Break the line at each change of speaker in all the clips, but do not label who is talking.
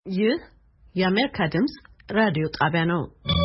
ይህ የአሜሪካ ድምጽ ራዲዮ ጣቢያ ነው።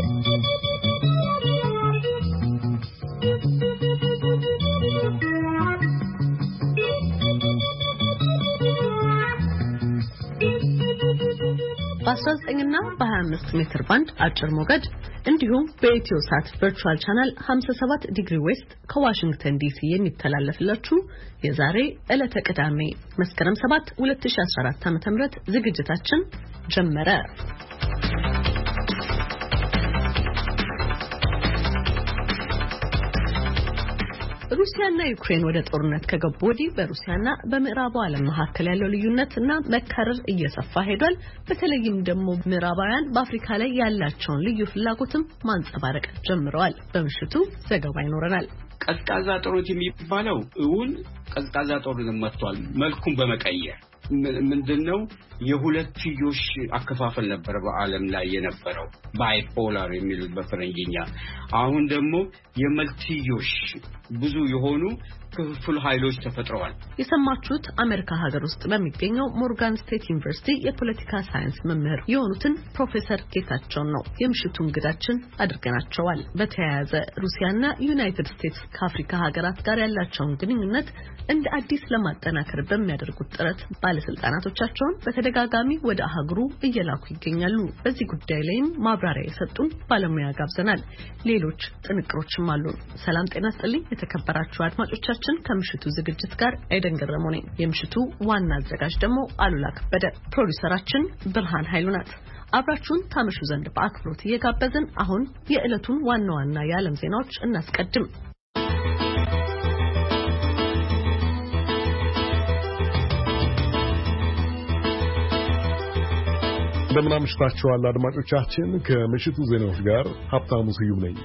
በ19 እና በ25 ሜትር ባንድ አጭር ሞገድ እንዲሁም በኢትዮ ሳት ቨርቹዋል ቻናል 57 ዲግሪ ዌስት ከዋሽንግተን ዲሲ የሚተላለፍላችሁ የዛሬ ዕለተ ቅዳሜ መስከረም 7 2014 ዓ.ም ዝግጅታችን ጀመረ። ሩሲያና ዩክሬን ወደ ጦርነት ከገቡ ወዲህ በሩሲያና በምዕራቡ ዓለም መካከል ያለው ልዩነትና መካረር እየሰፋ ሄዷል። በተለይም ደግሞ ምዕራባውያን በአፍሪካ ላይ ያላቸውን ልዩ ፍላጎትም ማንጸባረቅ ጀምረዋል። በምሽቱ ዘገባ ይኖረናል።
ቀዝቃዛ ጦርነት የሚባለው እውን ቀዝቃዛ ጦርነት መጥቷል። መልኩን በመቀየር ምንድነው የሁለትዮሽ አከፋፈል ነበር በዓለም ላይ የነበረው ባይፖላር የሚሉት በፈረንጅኛ። አሁን ደግሞ የመልትዮሽ ብዙ የሆኑ ክፍል ኃይሎች ተፈጥረዋል።
የሰማችሁት አሜሪካ ሀገር ውስጥ በሚገኘው ሞርጋን ስቴት ዩኒቨርሲቲ የፖለቲካ ሳይንስ መምህር የሆኑትን ፕሮፌሰር ጌታቸው ነው። የምሽቱ እንግዳችን አድርገናቸዋል። በተያያዘ ሩሲያና ዩናይትድ ስቴትስ ከአፍሪካ ሀገራት ጋር ያላቸውን ግንኙነት እንደ አዲስ ለማጠናከር በሚያደርጉት ጥረት ባለስልጣናቶቻቸውን በተደጋጋሚ ወደ አህጉሩ እየላኩ ይገኛሉ። በዚህ ጉዳይ ላይም ማብራሪያ የሰጡን ባለሙያ ጋብዘናል። ሌሎች ጥንቅሮችም አሉ። ሰላም ጤና ይስጥልኝ የተከበራችሁ አድማጮቻችን፣ ከምሽቱ ዝግጅት ጋር ኤደን ገረመው ነኝ። የምሽቱ ዋና አዘጋጅ ደግሞ አሉላ ከበደ፣ ፕሮዲዩሰራችን ብርሃን ኃይሉ ናት። አብራችሁን ታመሹ ዘንድ በአክብሮት እየጋበዝን አሁን የዕለቱን ዋና ዋና የዓለም ዜናዎች እናስቀድም።
እንደምን አምሽታችኋል አድማጮቻችን። ከምሽቱ ዜናዎች ጋር ሀብታሙ ስዩም ነኝ።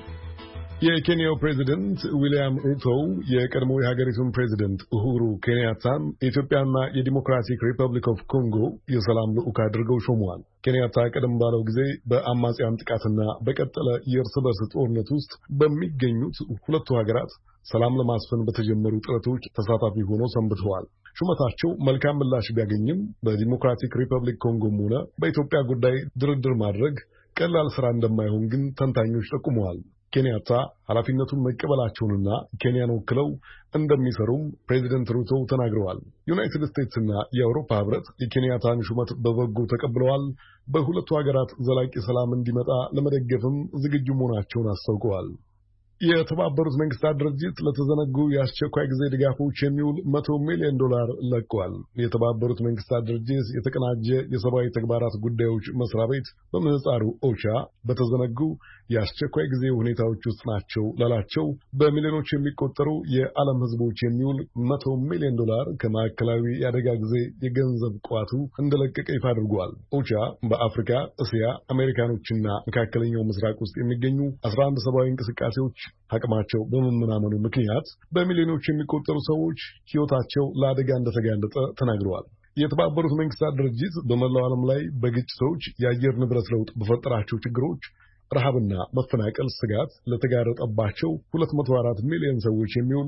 የኬንያው ፕሬዝዳንት ዊሊያም ሩቶ የቀድሞ የሀገሪቱን ፕሬዝዳንት ኡሁሩ ኬንያታን የኢትዮጵያና የዲሞክራቲክ ሪፐብሊክ ኦፍ ኮንጎ የሰላም ልዑክ አድርገው ሾመዋል። ኬንያታ ቀደም ባለው ጊዜ በአማጽያን ጥቃትና በቀጠለ የእርስ በርስ ጦርነት ውስጥ በሚገኙት ሁለቱ ሀገራት ሰላም ለማስፈን በተጀመሩ ጥረቶች ተሳታፊ ሆነው ሰንብተዋል። ሹመታቸው መልካም ምላሽ ቢያገኝም በዲሞክራቲክ ሪፐብሊክ ኮንጎም ሆነ በኢትዮጵያ ጉዳይ ድርድር ማድረግ ቀላል ስራ እንደማይሆን ግን ተንታኞች ጠቁመዋል። ኬንያታ ኃላፊነቱን መቀበላቸውንና ኬንያን ወክለው እንደሚሰሩም ፕሬዚደንት ሩቶ ተናግረዋል። ዩናይትድ ስቴትስና የአውሮፓ ህብረት የኬንያታን ሹመት በበጎ ተቀብለዋል። በሁለቱ ሀገራት ዘላቂ ሰላም እንዲመጣ ለመደገፍም ዝግጁ መሆናቸውን አስታውቀዋል። የተባበሩት መንግስታት ድርጅት ለተዘነጉ የአስቸኳይ ጊዜ ድጋፎች የሚውል $100 ሚሊዮን ለቋል። የተባበሩት መንግስታት ድርጅት የተቀናጀ የሰብአዊ ተግባራት ጉዳዮች መስሪያ ቤት በምህጻሩ ኦቻ በተዘነጉ የአስቸኳይ ጊዜ ሁኔታዎች ውስጥ ናቸው ላላቸው በሚሊዮኖች የሚቆጠሩ የዓለም ህዝቦች የሚውል $100 ሚሊዮን ከማዕከላዊ የአደጋ ጊዜ የገንዘብ ቋቱ እንደለቀቀ ይፋ አድርጓል። ኦቻ በአፍሪካ፣ እስያ፣ አሜሪካኖችና መካከለኛው ምስራቅ ውስጥ የሚገኙ 11 ሰብአዊ እንቅስቃሴዎች አቅማቸው በመመናመኑ ምክንያት በሚሊዮኖች የሚቆጠሩ ሰዎች ህይወታቸው ለአደጋ እንደተጋለጠ ተናግረዋል። የተባበሩት መንግስታት ድርጅት በመላው ዓለም ላይ በግጭቶች፣ የአየር ንብረት ለውጥ በፈጠራቸው ችግሮች፣ ረሃብና መፈናቀል ስጋት ለተጋረጠባቸው 204 ሚሊዮን ሰዎች የሚውል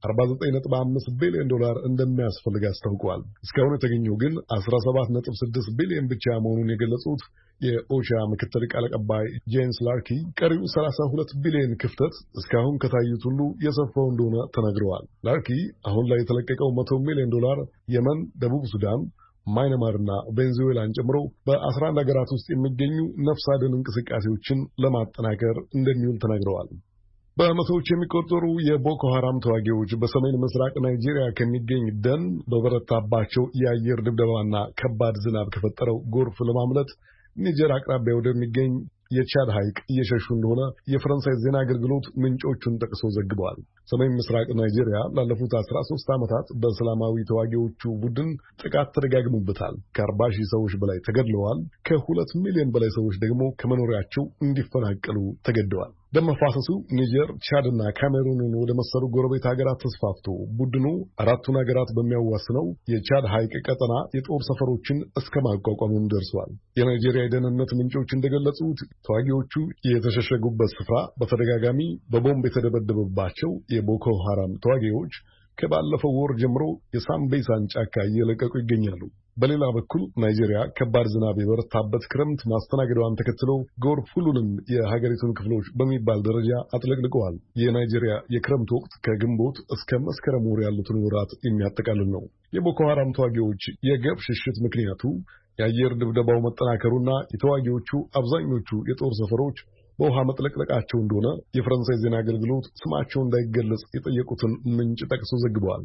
$49.5 ቢሊዮን እንደሚያስፈልግ አስታውቀዋል። እስካሁን የተገኘው ግን $17.6 ቢሊዮን ብቻ መሆኑን የገለጹት የኦቻ ምክትል ቃል አቀባይ ጄንስ ላርኪ ቀሪው $32 ቢሊዮን ክፍተት እስካሁን ከታዩት ሁሉ የሰፋው እንደሆነ ተናግረዋል። ላርኪ አሁን ላይ የተለቀቀው $100 ሚሊዮን የመን፣ ደቡብ ሱዳን፣ ማይናማርና ቬንዙዌላን ጨምሮ በ11 ሀገራት ውስጥ የሚገኙ ነፍስ አድን እንቅስቃሴዎችን ለማጠናከር እንደሚውል ተናግረዋል። በመቶዎች የሚቆጠሩ የቦኮ ሐራም ተዋጊዎች በሰሜን ምስራቅ ናይጄሪያ ከሚገኝ ደን በበረታባቸው የአየር ድብደባና ከባድ ዝናብ ከፈጠረው ጎርፍ ለማምለጥ ኒጀር አቅራቢያ ወደሚገኝ የቻድ ሐይቅ እየሸሹ እንደሆነ የፈረንሳይ ዜና አገልግሎት ምንጮቹን ጠቅሶ ዘግበዋል። ሰሜን ምስራቅ ናይጄሪያ ላለፉት 13 ዓመታት በእስላማዊ ተዋጊዎቹ ቡድን ጥቃት ተደጋግሞበታል። ከ40 ሺህ ሰዎች በላይ ተገድለዋል። ከ2 ሚሊዮን በላይ ሰዎች ደግሞ ከመኖሪያቸው እንዲፈናቀሉ ተገደዋል። ደም መፋሰሱ ኒጀር፣ ቻድና ካሜሩንን ወደ መሰሉ ጎረቤት ሀገራት ተስፋፍቶ ቡድኑ አራቱን ሀገራት በሚያዋስነው የቻድ ሐይቅ ቀጠና የጦር ሰፈሮችን እስከ ማቋቋምም ደርሷል። የናይጄሪያ የደህንነት ምንጮች እንደገለጹት ተዋጊዎቹ የተሸሸጉበት ስፍራ በተደጋጋሚ በቦምብ የተደበደበባቸው የቦኮ ሐራም ተዋጊዎች ከባለፈው ወር ጀምሮ የሳምቤሳን ጫካ እየለቀቁ ይገኛሉ። በሌላ በኩል ናይጄሪያ ከባድ ዝናብ የበረታበት ክረምት ማስተናገዷን ተከትሎ ጎርፍ ሁሉንም የሀገሪቱን ክፍሎች በሚባል ደረጃ አጥለቅልቀዋል። የናይጄሪያ የክረምት ወቅት ከግንቦት እስከ መስከረም ወር ያሉትን ወራት የሚያጠቃልል ነው። የቦኮ ሐራም ተዋጊዎች የገብ ሽሽት ምክንያቱ የአየር ድብደባው መጠናከሩና የተዋጊዎቹ አብዛኞቹ የጦር ሰፈሮች በውሃ መጥለቅለቃቸው እንደሆነ የፈረንሳይ ዜና አገልግሎት ስማቸው እንዳይገለጽ የጠየቁትን ምንጭ ጠቅሶ ዘግበዋል።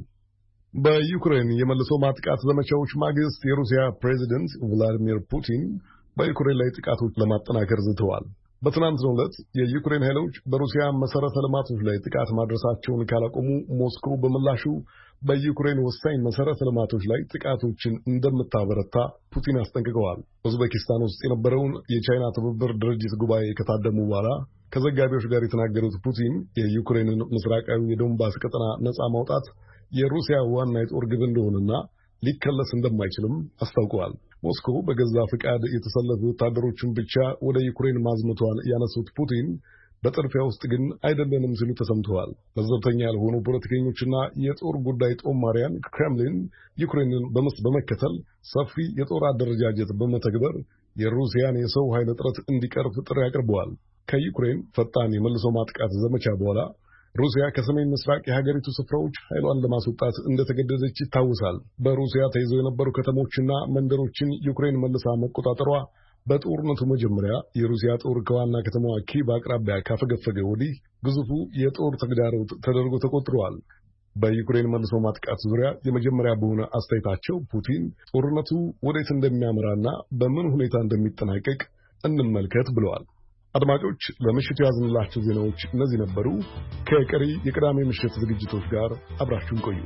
በዩክሬን የመልሶ ማጥቃት ዘመቻዎች ማግስት የሩሲያ ፕሬዚደንት ቭላዲሚር ፑቲን በዩክሬን ላይ ጥቃቶች ለማጠናከር ዝተዋል። በትናንትናው ዕለት የዩክሬን ኃይሎች በሩሲያ መሰረተ ልማቶች ላይ ጥቃት ማድረሳቸውን ካላቆሙ ሞስኮ በምላሹ በዩክሬን ወሳኝ መሰረተ ልማቶች ላይ ጥቃቶችን እንደምታበረታ ፑቲን አስጠንቅቀዋል። ኡዝቤኪስታን ውስጥ የነበረውን የቻይና ትብብር ድርጅት ጉባኤ ከታደሙ በኋላ ከዘጋቢዎች ጋር የተናገሩት ፑቲን የዩክሬንን ምስራቃዊ የዶንባስ ቀጠና ነፃ ማውጣት የሩሲያ ዋና የጦር ግብ እንደሆነና ሊከለስ እንደማይችልም አስታውቀዋል። ሞስኮ በገዛ ፍቃድ የተሰለፉ ወታደሮችን ብቻ ወደ ዩክሬን ማዝመቷን ያነሱት ፑቲን በጥድፊያ ውስጥ ግን አይደለንም ሲሉ ተሰምተዋል። ለዘብተኛ ያልሆኑ ፖለቲከኞችና የጦር ጉዳይ ጦማሪያን ክሬምሊን ዩክሬንን በመከተል ሰፊ የጦር አደረጃጀት በመተግበር የሩሲያን የሰው ኃይል እጥረት እንዲቀርፍ ጥሪ አቅርበዋል። ከዩክሬን ፈጣን የመልሶ ማጥቃት ዘመቻ በኋላ ሩሲያ ከሰሜን ምስራቅ የሀገሪቱ ስፍራዎች ኃይሏን ለማስወጣት እንደተገደደች ይታወሳል። በሩሲያ ተይዘው የነበሩ ከተሞችና መንደሮችን ዩክሬን መልሳ መቆጣጠሯ በጦርነቱ መጀመሪያ የሩሲያ ጦር ከዋና ከተማዋ ኪቭ አቅራቢያ ካፈገፈገ ወዲህ ግዙፉ የጦር ተግዳሮት ተደርጎ ተቆጥሯል። በዩክሬን መልሶ ማጥቃት ዙሪያ የመጀመሪያ በሆነ አስተያየታቸው ፑቲን ጦርነቱ ወዴት እንደሚያመራና በምን ሁኔታ እንደሚጠናቀቅ እንመልከት ብለዋል። አድማጮች፣ ለምሽቱ ያዝንላችሁ ዜናዎች እነዚህ ነበሩ። ከቀሪ የቅዳሜ ምሽት ዝግጅቶች ጋር አብራችሁን ቆዩ።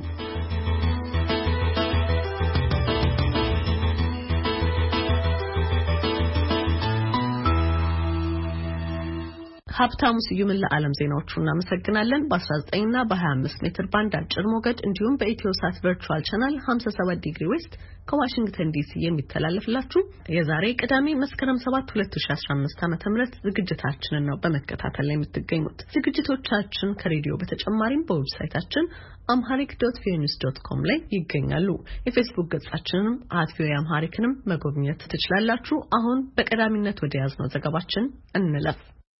ሀብታሙ ስዩምን ለዓለም ዜናዎቹ እናመሰግናለን። በ19 እና በ25 ሜትር ባንድ አጭር ሞገድ እንዲሁም በኢትዮሳት ቨርቹዋል ቻናል 57 ዲግሪ ዌስት ከዋሽንግተን ዲሲ የሚተላለፍላችሁ የዛሬ ቅዳሜ መስከረም 7 2015 ዓ.ም ዝግጅታችንን ነው በመከታተል ላይ የምትገኙት። ዝግጅቶቻችን ከሬዲዮ በተጨማሪም በዌብሳይታችን amharic.voanews.com ላይ ይገኛሉ። የፌስቡክ ገጻችንንም @voaamharicንም መጎብኘት ትችላላችሁ። አሁን በቀዳሚነት ወደ ያዝነው ዘገባችን እንለፍ።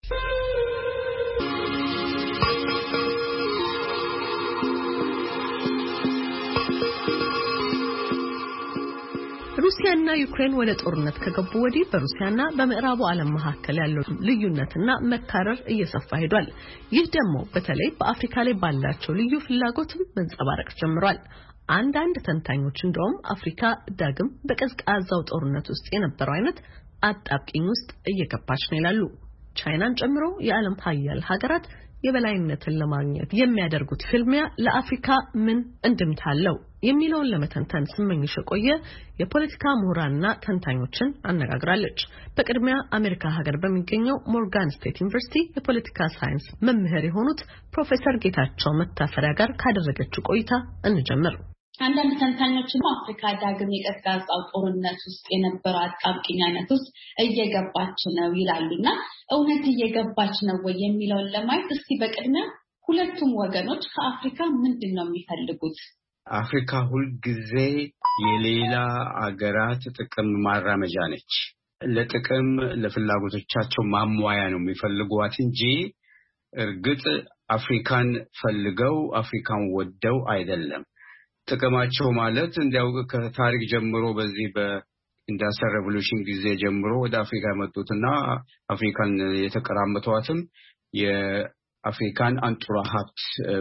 ሩሲያና ዩክሬን ወደ ጦርነት ከገቡ ወዲህ በሩሲያና በምዕራቡ ዓለም መካከል ያለው ልዩነትና መካረር እየሰፋ ሄዷል። ይህ ደግሞ በተለይ በአፍሪካ ላይ ባላቸው ልዩ ፍላጎትም መንጸባረቅ ጀምሯል። አንዳንድ ተንታኞች እንደውም አፍሪካ ዳግም በቀዝቃዛው ጦርነት ውስጥ የነበረው አይነት አጣብቂኝ ውስጥ እየገባች ነው ይላሉ። ቻይናን ጨምሮ የዓለም ሀያል ሀገራት የበላይነትን ለማግኘት የሚያደርጉት ፍልሚያ ለአፍሪካ ምን እንድምታ አለው የሚለውን ለመተንተን ስመኝሽ የቆየ የፖለቲካ ምሁራንና ተንታኞችን አነጋግራለች። በቅድሚያ አሜሪካ ሀገር በሚገኘው ሞርጋን ስቴት ዩኒቨርሲቲ የፖለቲካ ሳይንስ መምህር የሆኑት ፕሮፌሰር ጌታቸው መታፈሪያ ጋር ካደረገችው ቆይታ እንጀምር።
አንዳንድ ተንታኞችም አፍሪካ ዳግም የቀዝቃዛው ጦርነት ውስጥ የነበረው አጣብቂኝ አይነት ውስጥ እየገባች ነው ይላሉና እውነት እየገባች ነው ወይ የሚለውን ለማየት እስቲ በቅድሚያ ሁለቱም ወገኖች ከአፍሪካ ምንድነው የሚፈልጉት?
አፍሪካ ሁልጊዜ የሌላ አገራት ጥቅም ማራመጃ ነች። ለጥቅም ለፍላጎቶቻቸው ማሟያ ነው የሚፈልጓት እንጂ እርግጥ አፍሪካን ፈልገው አፍሪካን ወደው አይደለም። ጥቅማቸው ማለት እንዲያው ከታሪክ ጀምሮ በዚህ በኢንዱስትሪያል ሬቮሉሽን ጊዜ ጀምሮ ወደ አፍሪካ መጡትና አፍሪካን የተቀራመቷትም የአፍሪካን አንጡራ ሀብት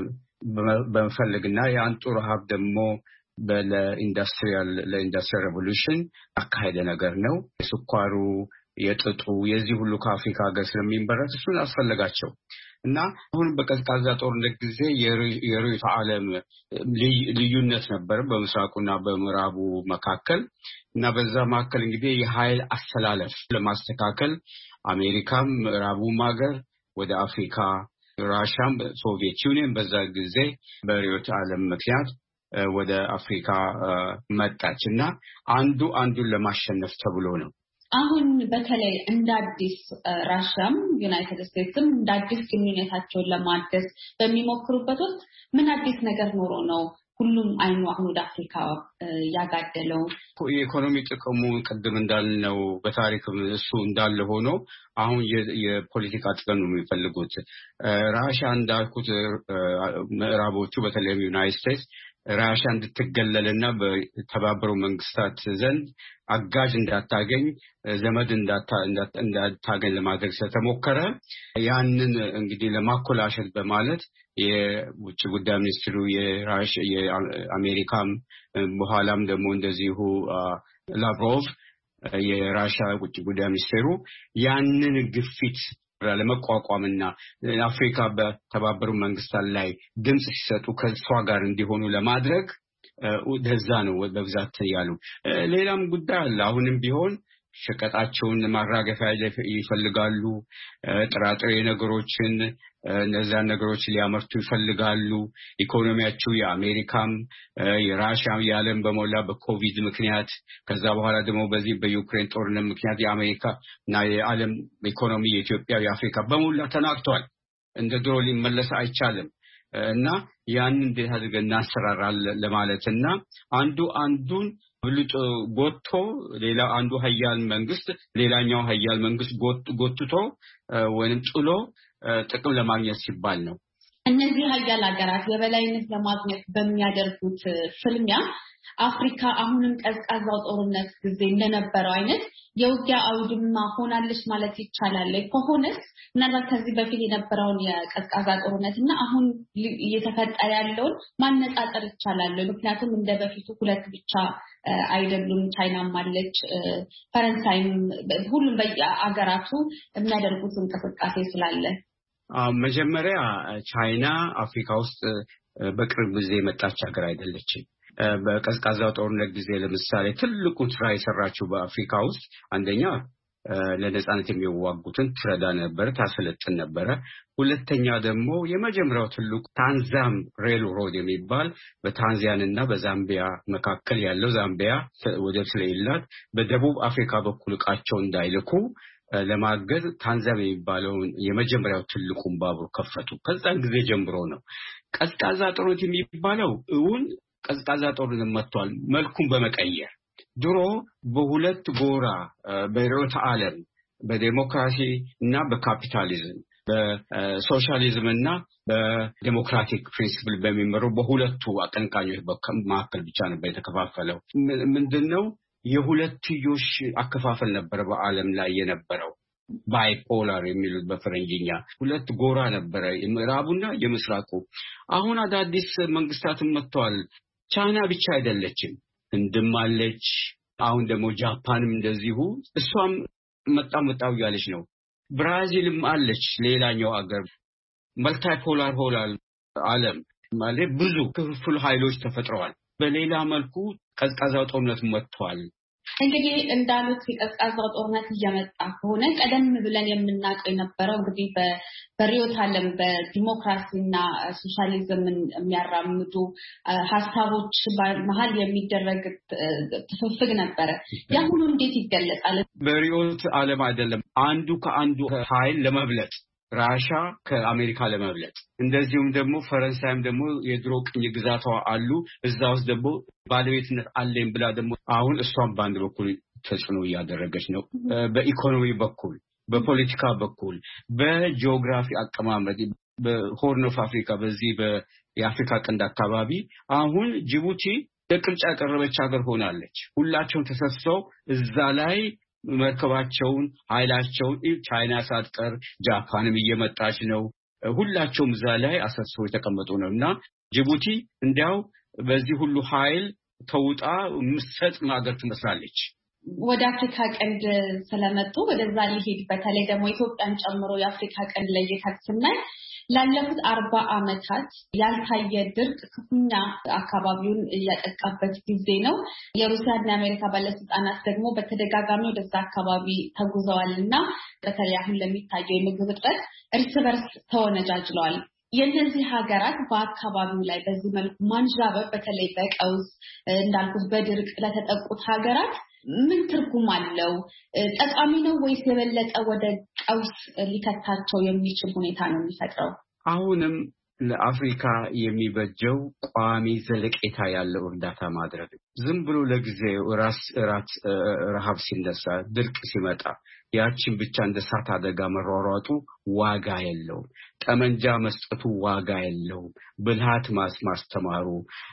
በመፈለግና የአንጡራ ሀብት ደግሞ ለኢንዱስትሪያል ሬቮሉሽን አካሄደ ነገር ነው። የስኳሩ፣ የጥጡ፣ የዚህ ሁሉ ከአፍሪካ ሀገር ስለሚመረት እሱን አስፈለጋቸው እና አሁን በቀዝቃዛ ጦርነት ጊዜ የርዕዮተ ዓለም ልዩነት ነበር በምስራቁና በምዕራቡ መካከል እና በዛ መካከል እንግዲህ የኃይል አስተላለፍ ለማስተካከል አሜሪካም ምዕራቡም ሀገር ወደ አፍሪካ፣ ራሻም ሶቪየት ዩኒየን በዛ ጊዜ በርዕዮተ ዓለም ምክንያት ወደ አፍሪካ መጣችና አንዱን ለማሸነፍ ተብሎ ነው።
አሁን በተለይ እንደ አዲስ ራሽያም ዩናይትድ ስቴትስም እንደ አዲስ ግንኙነታቸውን ለማደስ በሚሞክሩበት ወቅት ምን አዲስ ነገር ኖሮ ነው ሁሉም አይኑ አሁን ወደ አፍሪካ ያጋደለው?
የኢኮኖሚ ጥቅሙ ቅድም እንዳልነው በታሪክም እሱ እንዳለ ሆኖ አሁን የፖለቲካ ጥቅም ነው የሚፈልጉት። ራሽያ እንዳልኩት ምዕራቦቹ በተለይ ዩናይትድ ስቴትስ ራሽያ እንድትገለልና በተባበሩ መንግስታት ዘንድ አጋዥ እንዳታገኝ ዘመድ እንዳታገኝ ለማድረግ ስለተሞከረ ያንን እንግዲህ ለማኮላሸት በማለት የውጭ ጉዳይ ሚኒስትሩ የአሜሪካም በኋላም ደግሞ እንደዚሁ ላቭሮቭ የራሽያ ውጭ ጉዳይ ሚኒስትሩ ያንን ግፊት ለመቋቋምና አፍሪካ በተባበሩ መንግስታት ላይ ድምጽ ሲሰጡ ከሷ ጋር እንዲሆኑ ለማድረግ ደዛ ነው በብዛት ያሉ። ሌላም ጉዳይ አለ። አሁንም ቢሆን ሸቀጣቸውን ማራገፊያ ይፈልጋሉ። ጥራጥሬ ነገሮችን እነዛን ነገሮች ሊያመርቱ ይፈልጋሉ። ኢኮኖሚያቸው የአሜሪካም የራሽያም የዓለም በሞላ በኮቪድ ምክንያት ከዛ በኋላ ደግሞ በዚህ በዩክሬን ጦርነት ምክንያት የአሜሪካ እና የዓለም ኢኮኖሚ የኢትዮጵያ የአፍሪካ በሞላ ተናግቷል። እንደ ድሮ ሊመለስ አይቻልም እና ያን እንዴት አድርገን እናሰራራለን ለማለትና አንዱን ብልጥ ጎትቶ ሌላ አንዱ ኃያል መንግስት ሌላኛው ኃያል መንግስት ጎትቶ ወይንም ጥሎ ጥቅም ለማግኘት ሲባል ነው።
እነዚህ ኃያል ሀገራት የበላይነት ለማግኘት በሚያደርጉት ፍልሚያ አፍሪካ አሁንም ቀዝቃዛው ጦርነት ጊዜ እንደነበረው አይነት የውጊያ አውድማ ሆናለች ማለት ይቻላል። ከሆነስ ምናልባት ከዚህ በፊት የነበረውን የቀዝቃዛ ጦርነትና አሁን እየተፈጠረ ያለውን ማነጻጸር ይቻላል። ምክንያቱም እንደበፊቱ ሁለት ብቻ አይደሉም። ቻይናም አለች፣ ፈረንሳይም፣ ሁሉም በየአገራቱ የሚያደርጉት እንቅስቃሴ ስላለ
መጀመሪያ ቻይና አፍሪካ ውስጥ በቅርብ ጊዜ የመጣች ሀገር አይደለችም። በቀዝቃዛው ጦርነት ጊዜ ለምሳሌ ትልቁ ስራ የሰራችው በአፍሪካ ውስጥ አንደኛ ለነጻነት የሚዋጉትን ትረዳ ነበር፣ ታሰለጥን ነበር። ሁለተኛ ደግሞ የመጀመሪያው ትልቁ ታንዛም ሬል ሮድ የሚባል በታንዛኒያና በዛምቢያ መካከል ያለው ዛምቢያ ወደብ ስለሌላት በደቡብ አፍሪካ በኩል ዕቃቸው እንዳይልኩ ለማገዝ ታንዛም የሚባለውን የመጀመሪያው ትልቁን ባቡር ከፈቱ። ከዛን ጊዜ ጀምሮ ነው ቀዝቃዛ ጦርነት የሚባለው ቀዝቃዛ ጦርነት መጥቷል። መልኩን በመቀየር ድሮ በሁለት ጎራ በርዕዮተ ዓለም በዲሞክራሲ እና በካፒታሊዝም በሶሻሊዝም እና በዲሞክራቲክ ፕሪንሲፕል በሚመሩ በሁለቱ አቀንቃኞች መካከል ብቻ ነበር የተከፋፈለው። ምንድነው የሁለትዮሽ አከፋፈል ነበር በዓለም ላይ የነበረው። ባይፖላር የሚሉት በፈረንጅኛ ሁለት ጎራ ነበረ፣ የምዕራቡና የምስራቁ። አሁን አዳዲስ መንግስታትም መጥተዋል። ቻይና ብቻ አይደለችም፣ ህንድም አለች። አሁን ደግሞ ጃፓንም እንደዚሁ እሷም መጣው ያለች ነው። ብራዚልም አለች። ሌላኛው አገር መልቲፖላር ሆላል ዓለም ማለት ብዙ ክፍል ኃይሎች ተፈጥረዋል። በሌላ መልኩ ቀዝቃዛው ጦርነት መጥቷል።
እንግዲህ እንዳሉት የቀዝቃዛው ጦርነት እየመጣ ከሆነ ቀደም ብለን የምናውቀው የነበረው እንግዲህ በርዕዮተ ዓለም በዲሞክራሲና ሶሻሊዝምን የሚያራምዱ ሀሳቦች መሀል የሚደረግ ትፍፍግ ነበረ። ያሁኑ እንዴት ይገለጻል?
በርዕዮተ ዓለም አይደለም፣ አንዱ ከአንዱ ኃይል ለመብለጥ ራሻ ከአሜሪካ ለመብለጥ እንደዚሁም ደግሞ ፈረንሳይም ደግሞ የድሮ ቅኝ ግዛቷ አሉ እዛ ውስጥ ደግሞ ባለቤትነት አለኝ ብላ ደግሞ አሁን እሷም በአንድ በኩል ተጽዕኖ እያደረገች ነው። በኢኮኖሚ በኩል በፖለቲካ በኩል በጂኦግራፊ አቀማመጥ በሆርን ኦፍ አፍሪካ በዚህ የአፍሪካ ቀንድ አካባቢ አሁን ጅቡቲ ለቅርጫ ያቀረበች ሀገር ሆናለች። ሁላቸውም ተሰብስበው እዛ ላይ መርከባቸውን ኃይላቸውን ቻይና ሳትቀር ጃፓንም እየመጣች ነው። ሁላቸውም እዛ ላይ አሰብስበው የተቀመጡ ነውና ጅቡቲ እንዲያው በዚህ ሁሉ ኃይል ተውጣ ምሰጥ ማገር ትመስላለች።
ወደ አፍሪካ ቀንድ ስለመጡ ወደዛ ሊሄድ በተለይ ደግሞ ኢትዮጵያን ጨምሮ የአፍሪካ ቀንድ ላይ የታክስናይ ላለፉት 40 ዓመታት ያልታየ ድርቅ ክፉኛ አካባቢውን ያጠቃበት ጊዜ ነው። የሩሲያና የአሜሪካ ባለስልጣናት ደግሞ በተደጋጋሚ ወደዛ አካባቢ ተጉዘዋልና በተለይ አሁን ለሚታየው የምግብ እጥረት እርስ በርስ ተወነጃጅለዋል። የእነዚህ ሀገራት በአካባቢው ላይ በዚህ መልኩ ማንዣበብ በተለይ በቀውስ እንዳልኩት በድርቅ ለተጠቁት ሀገራት ምን ትርጉም አለው? ጠቃሚ ነው ወይስ የበለጠ ወደ ቀውስ ሊከታቸው የሚችል ሁኔታ ነው የሚፈጥረው?
አሁንም ለአፍሪካ የሚበጀው ቋሚ ዘለቄታ ያለው እርዳታ ማድረግ። ዝም ብሎ ለጊዜው ረሃብ ሲነሳ ድርቅ ሲመጣ ያችን ብቻ እንደ እሳት አደጋ መሯሯጡ ዋጋ የለውም። ጠመንጃ መስጠቱ ዋጋ የለውም። ብልሃት ማስተማሩ፣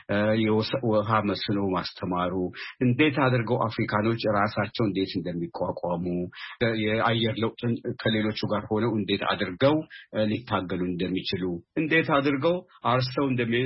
የውሃ መስኖ ማስተማሩ፣ እንዴት አድርገው አፍሪካኖች ራሳቸው እንዴት እንደሚቋቋሙ፣ የአየር ለውጥን ከሌሎቹ ጋር ሆነው እንዴት አድርገው ሊታገሉ እንደሚችሉ፣ እንዴት አድርገው አርሰው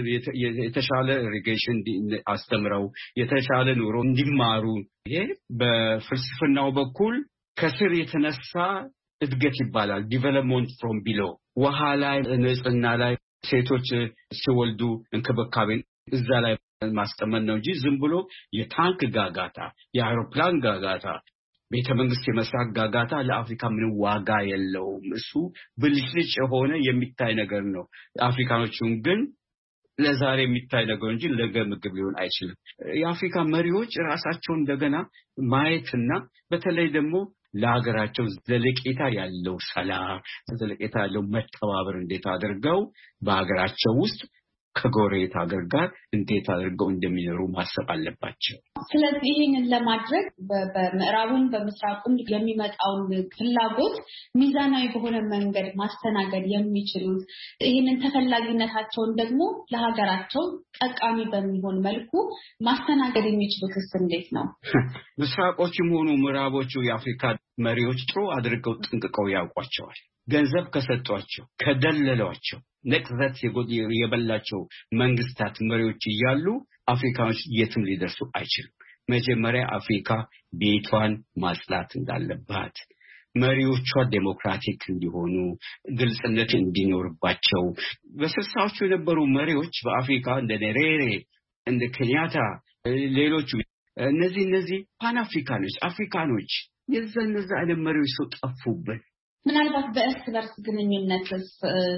የተሻለ ኢሪጌሽን አስተምረው የተሻለ ኑሮ እንዲማሩ። ይሄ በፍልስፍናው በኩል ከስር የተነሳ እድገት ይባላል። ዲቨሎፕመንት ፍሮም ቢሎ። ውሃ ላይ፣ ንጽህና ላይ፣ ሴቶች ሲወልዱ እንክብካቤን እዛ ላይ ማስቀመጥ ነው እንጂ ዝም ብሎ የታንክ ጋጋታ፣ የአውሮፕላን ጋጋታ፣ ቤተመንግስት የመስራት ጋጋታ ለአፍሪካ ምንም ዋጋ የለውም። እሱ ብልጭልጭ የሆነ የሚታይ ነገር ነው። አፍሪካኖቹን ግን ለዛሬ የሚታይ ነገር እንጂ ለገ ምግብ ሊሆን አይችልም። የአፍሪካ መሪዎች ራሳቸውን እንደገና ማየትና በተለይ ደግሞ ለሀገራቸው ዘለቄታ ያለው ሰላም፣ ዘለቄታ ያለው መተባበር እንዴት አድርገው በሀገራቸው ውስጥ ከጎረቤት ሀገር ጋር እንዴት አድርገው እንደሚኖሩ ማሰብ አለባቸው።
ስለዚህ ይህንን ለማድረግ በምዕራቡም በምስራቁም የሚመጣውን ፍላጎት ሚዛናዊ በሆነ መንገድ ማስተናገድ የሚችሉት ይህንን ተፈላጊነታቸውን ደግሞ ለሀገራቸው ጠቃሚ በሚሆን መልኩ ማስተናገድ የሚችሉት እንዴት ነው?
ምስራቆችም ሆኑ ምዕራቦቹ የአፍሪካ መሪዎች ጥሩ አድርገው ጥንቅቀው ያውቋቸዋል። ገንዘብ ከሰጧቸው፣ ከደለሏቸው፣ ነቅዘት የበላቸው መንግስታት መሪዎች እያሉ አፍሪካኖች የትም ሊደርሱ አይችሉም። መጀመሪያ አፍሪካ ቤቷን ማጽዳት እንዳለባት፣ መሪዎቿ ዴሞክራቲክ እንዲሆኑ፣ ግልጽነት እንዲኖርባቸው። በስልሳዎቹ የነበሩ መሪዎች በአፍሪካ እንደ ኔሬሬ፣ እንደ ኬንያታ፣ ሌሎቹ እነዚህ ፓን አፍሪካኖች የዘነዛ አይነት መሪዎች ሰው ጠፉበት።
ምናልባት በእርስ በርስ ግንኙነትስ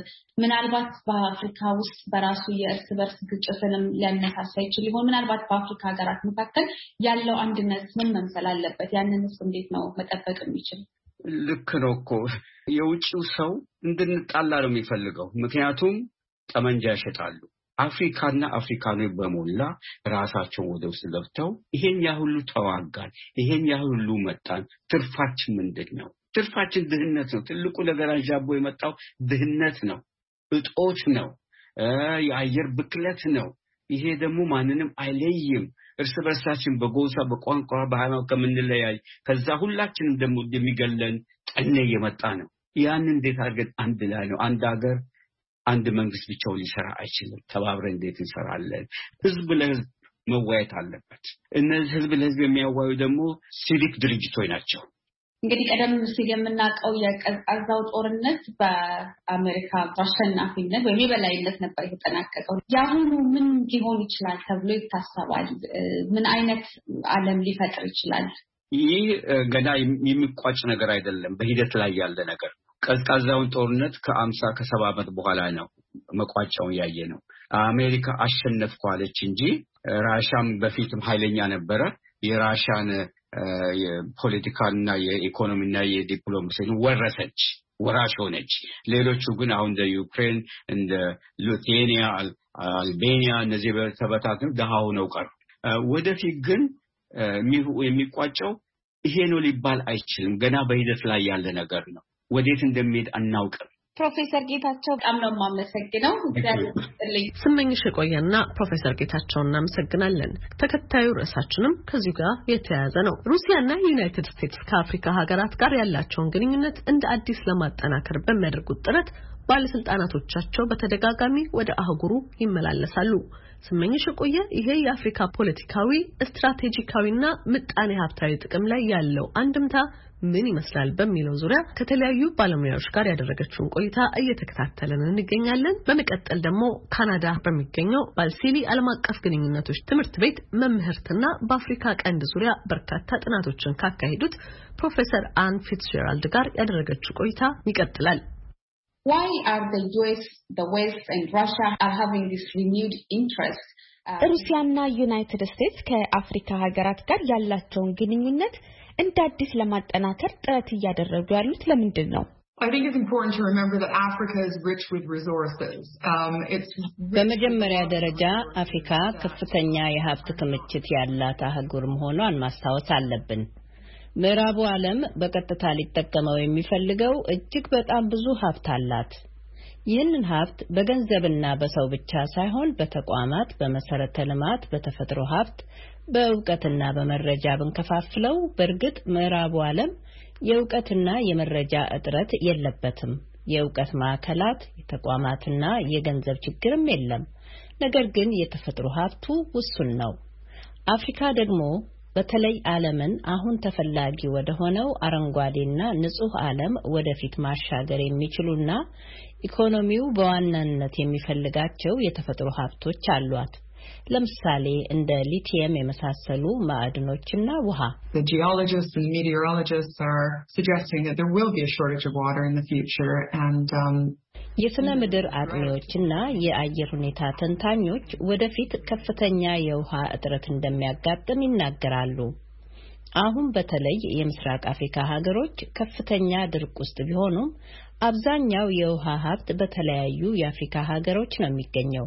ምናልባት በአፍሪካ ውስጥ በራሱ የእርስ በርስ ግጭትንም ሊያነሳሳ ይችል ይሆን? ምናልባት በአፍሪካ ሀገራት መካከል ያለው አንድነት ምን መምሰል አለበት? ያንንስ እንዴት ነው መጠበቅ የሚችል?
ልክ ነው እኮ የውጭው ሰው እንድንጣላ ነው የሚፈልገው። ምክንያቱም ጠመንጃ ይሸጣሉ። አፍሪካና አፍሪካኖች በሞላ ራሳቸውን ወደ ውስጥ ገብተው ይሄን ያሁሉ ተዋጋን፣ ይሄን ያሁሉ መጣን፣ ትርፋችን ምንድን ነው? ትርፋችን ድህነት ነው። ትልቁ ነገር አንዣቦ የመጣው ድህነት ነው፣ እጦት ነው፣ የአየር ብክለት ነው። ይሄ ደግሞ ማንንም አይለይም። እርስ በርሳችን በጎሳ፣ በቋንቋ፣ በሃይማኖት ከምንለያይ ከዛ ሁላችንም ደግሞ የሚገለን ጠኔ የመጣ ነው። ያን እንዴት አድርገን አንድ ላይ ነው? አንድ ሀገር አንድ መንግስት ብቻው ሊሰራ አይችልም። ተባብረን እንዴት እንሰራለን? ህዝብ ለህዝብ መዋየት አለበት። እነዚህ ህዝብ ለህዝብ የሚያዋዩ ደግሞ ሲቪክ ድርጅቶች ናቸው።
እንግዲህ ቀደም ሲል የምናውቀው የቀዝቃዛው ጦርነት በአሜሪካ አሸናፊነት ወይም የበላይነት ነበር የተጠናቀቀው። የአሁኑ ምን ሊሆን ይችላል ተብሎ ይታሰባል? ምን አይነት ዓለም ሊፈጥር ይችላል?
ይህ ገና የሚቋጭ ነገር አይደለም፣ በሂደት ላይ ያለ ነገር። ቀዝቃዛውን ጦርነት ከ70 ዓመት በኋላ ነው መቋጫውን ያየ ነው። አሜሪካ አሸነፍኳለች እንጂ ራሻም በፊትም ኃይለኛ ነበረ። የራሻን የፖለቲካና የኢኮኖሚና የዲፕሎማሲ ወራሽ ሆነች። ሌሎቹ ግን አሁን እንደ ዩክሬን፣ እንደ ሊቱዌኒያ፣ አልቤኒያ እነዚህ በተበታተኑ ደሃ ሆነው ቀሩ። ወደፊት ግን የሚቋጨው ይሄ ነው ሊባል አይችልም። ገና በሂደት ላይ ያለ ነገር ነው። ወዴት እንደሚሄድ አናውቅም።
ፕሮፌሰር ጌታቸው በጣም ነው የማመሰግነው።
ስመኝሽ የቆየና ፕሮፌሰር ጌታቸውን እናመሰግናለን። ተከታዩ ርዕሳችንም ከዚሁ ጋር የተያያዘ ነው። ሩሲያና ዩናይትድ ስቴትስ ከአፍሪካ ሀገራት ጋር ያላቸውን ግንኙነት እንደ አዲስ ለማጠናከር በሚያደርጉት ጥረት ባለስልጣናቶቻቸው በተደጋጋሚ ወደ አህጉሩ ይመላለሳሉ። ስመኝሽ የቆየ ይሄ የአፍሪካ ፖለቲካዊ፣ ስትራቴጂካዊና ምጣኔ ሀብታዊ ጥቅም ላይ ያለው አንድምታ ምን ይመስላል በሚለው ዙሪያ ከተለያዩ ባለሙያዎች ጋር ያደረገችውን ቆይታ እየተከታተልን እንገኛለን። በመቀጠል ደግሞ ካናዳ በሚገኘው ባልሲሊ ዓለም አቀፍ ግንኙነቶች ትምህርት ቤት መምህርትና በአፍሪካ ቀንድ ዙሪያ በርካታ ጥናቶችን ካካሄዱት ፕሮፌሰር አን ፊትዝጄራልድ ጋር ያደረገችው ቆይታ ይቀጥላል።
Why are the US, the West and Russia are having this renewed interest
ሩሲያና ዩናይትድ ስቴትስ ከአፍሪካ ሀገራት ጋር ያላቸውን ግንኙነት እንደ አዲስ ለማጠናከር ጥረት እያደረጉ ያሉት ለምንድን ነው?
I think it's important to remember that Africa is rich with resources.
በመጀመሪያ ደረጃ አፍሪካ ከፍተኛ የሀብት ክምችት ያላት አህጉር መሆኗን ማስታወስ አለብን። ምዕራቡ ዓለም በቀጥታ ሊጠቀመው የሚፈልገው እጅግ በጣም ብዙ ሀብት አላት። ይህንን ሀብት በገንዘብና በሰው ብቻ ሳይሆን በተቋማት፣ በመሰረተ ልማት፣ በተፈጥሮ ሀብት፣ በእውቀትና በመረጃ ብንከፋፍለው በእርግጥ ምዕራቡ ዓለም የእውቀትና የመረጃ እጥረት የለበትም። የእውቀት ማዕከላት፣ የተቋማትና የገንዘብ ችግርም የለም። ነገር ግን የተፈጥሮ ሀብቱ ውሱን ነው። አፍሪካ ደግሞ በተለይ ዓለምን አሁን ተፈላጊ ወደ ሆነው አረንጓዴና ንጹህ ዓለም ወደፊት ማሻገር የሚችሉና ኢኮኖሚው በዋናነት የሚፈልጋቸው የተፈጥሮ ሀብቶች አሏት። ለምሳሌ እንደ ሊቲየም የመሳሰሉ ማዕድኖችና ውሃ።
The geologists and meteorologists are suggesting that there will be a shortage of water in the future and
የስነ ምድር አጥኚዎችና የአየር ሁኔታ ተንታኞች ወደፊት ከፍተኛ የውሃ እጥረት እንደሚያጋጥም ይናገራሉ። አሁን በተለይ የምስራቅ አፍሪካ ሀገሮች ከፍተኛ ድርቅ ውስጥ ቢሆኑም አብዛኛው የውሃ ሀብት በተለያዩ የአፍሪካ ሀገሮች ነው የሚገኘው።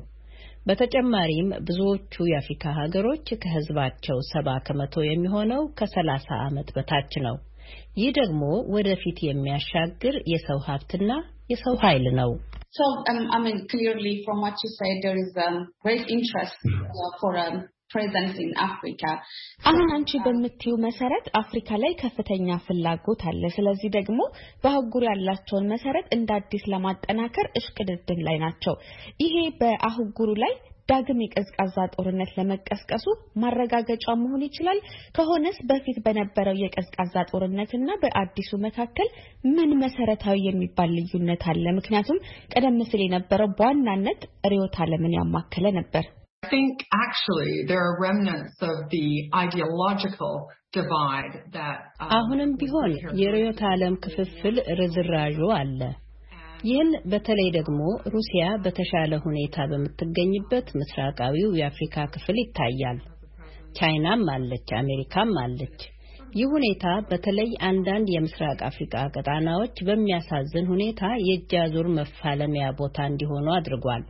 በተጨማሪም ብዙዎቹ የአፍሪካ ሀገሮች ከህዝባቸው 70% የሚሆነው ከ30 ዓመት በታች ነው። ይህ ደግሞ ወደፊት የሚያሻግር የሰው ሀብትና የሰው ኃይል ነው።
So I mean clearly from what you said there is great interest for presence in Africa.
አሁን አንቺ በምትዩ መሰረት አፍሪካ ላይ ከፍተኛ ፍላጎት አለ። ስለዚህ ደግሞ በአህጉሩ ያላቸውን መሰረት እንደ አዲስ ለማጠናከር እሽቅድድም ላይ ናቸው። ይሄ በአህጉሩ ላይ ዳግም የቀዝቃዛ ጦርነት ለመቀስቀሱ ማረጋገጫ መሆን ይችላል? ከሆነስ በፊት በነበረው የቀዝቃዛ ጦርነትና በአዲሱ መካከል ምን መሰረታዊ የሚባል ልዩነት አለ? ምክንያቱም ቀደም ሲል የነበረው በዋናነት ርዕዮተ ዓለምን ያማከለ ነበር።
I think actually there are remnants of the ideological divide that
አሁንም ቢሆን የርዕዮተ ዓለም ክፍፍል ርዝራዡ አለ። ይህን በተለይ ደግሞ ሩሲያ በተሻለ ሁኔታ በምትገኝበት ምስራቃዊው የአፍሪካ ክፍል ይታያል። ቻይናም አለች፣ አሜሪካም አለች። ይህ ሁኔታ በተለይ አንዳንድ የምስራቅ አፍሪካ ቀጣናዎች በሚያሳዝን ሁኔታ የእጅ አዙር መፋለሚያ ቦታ እንዲሆኑ አድርጓል።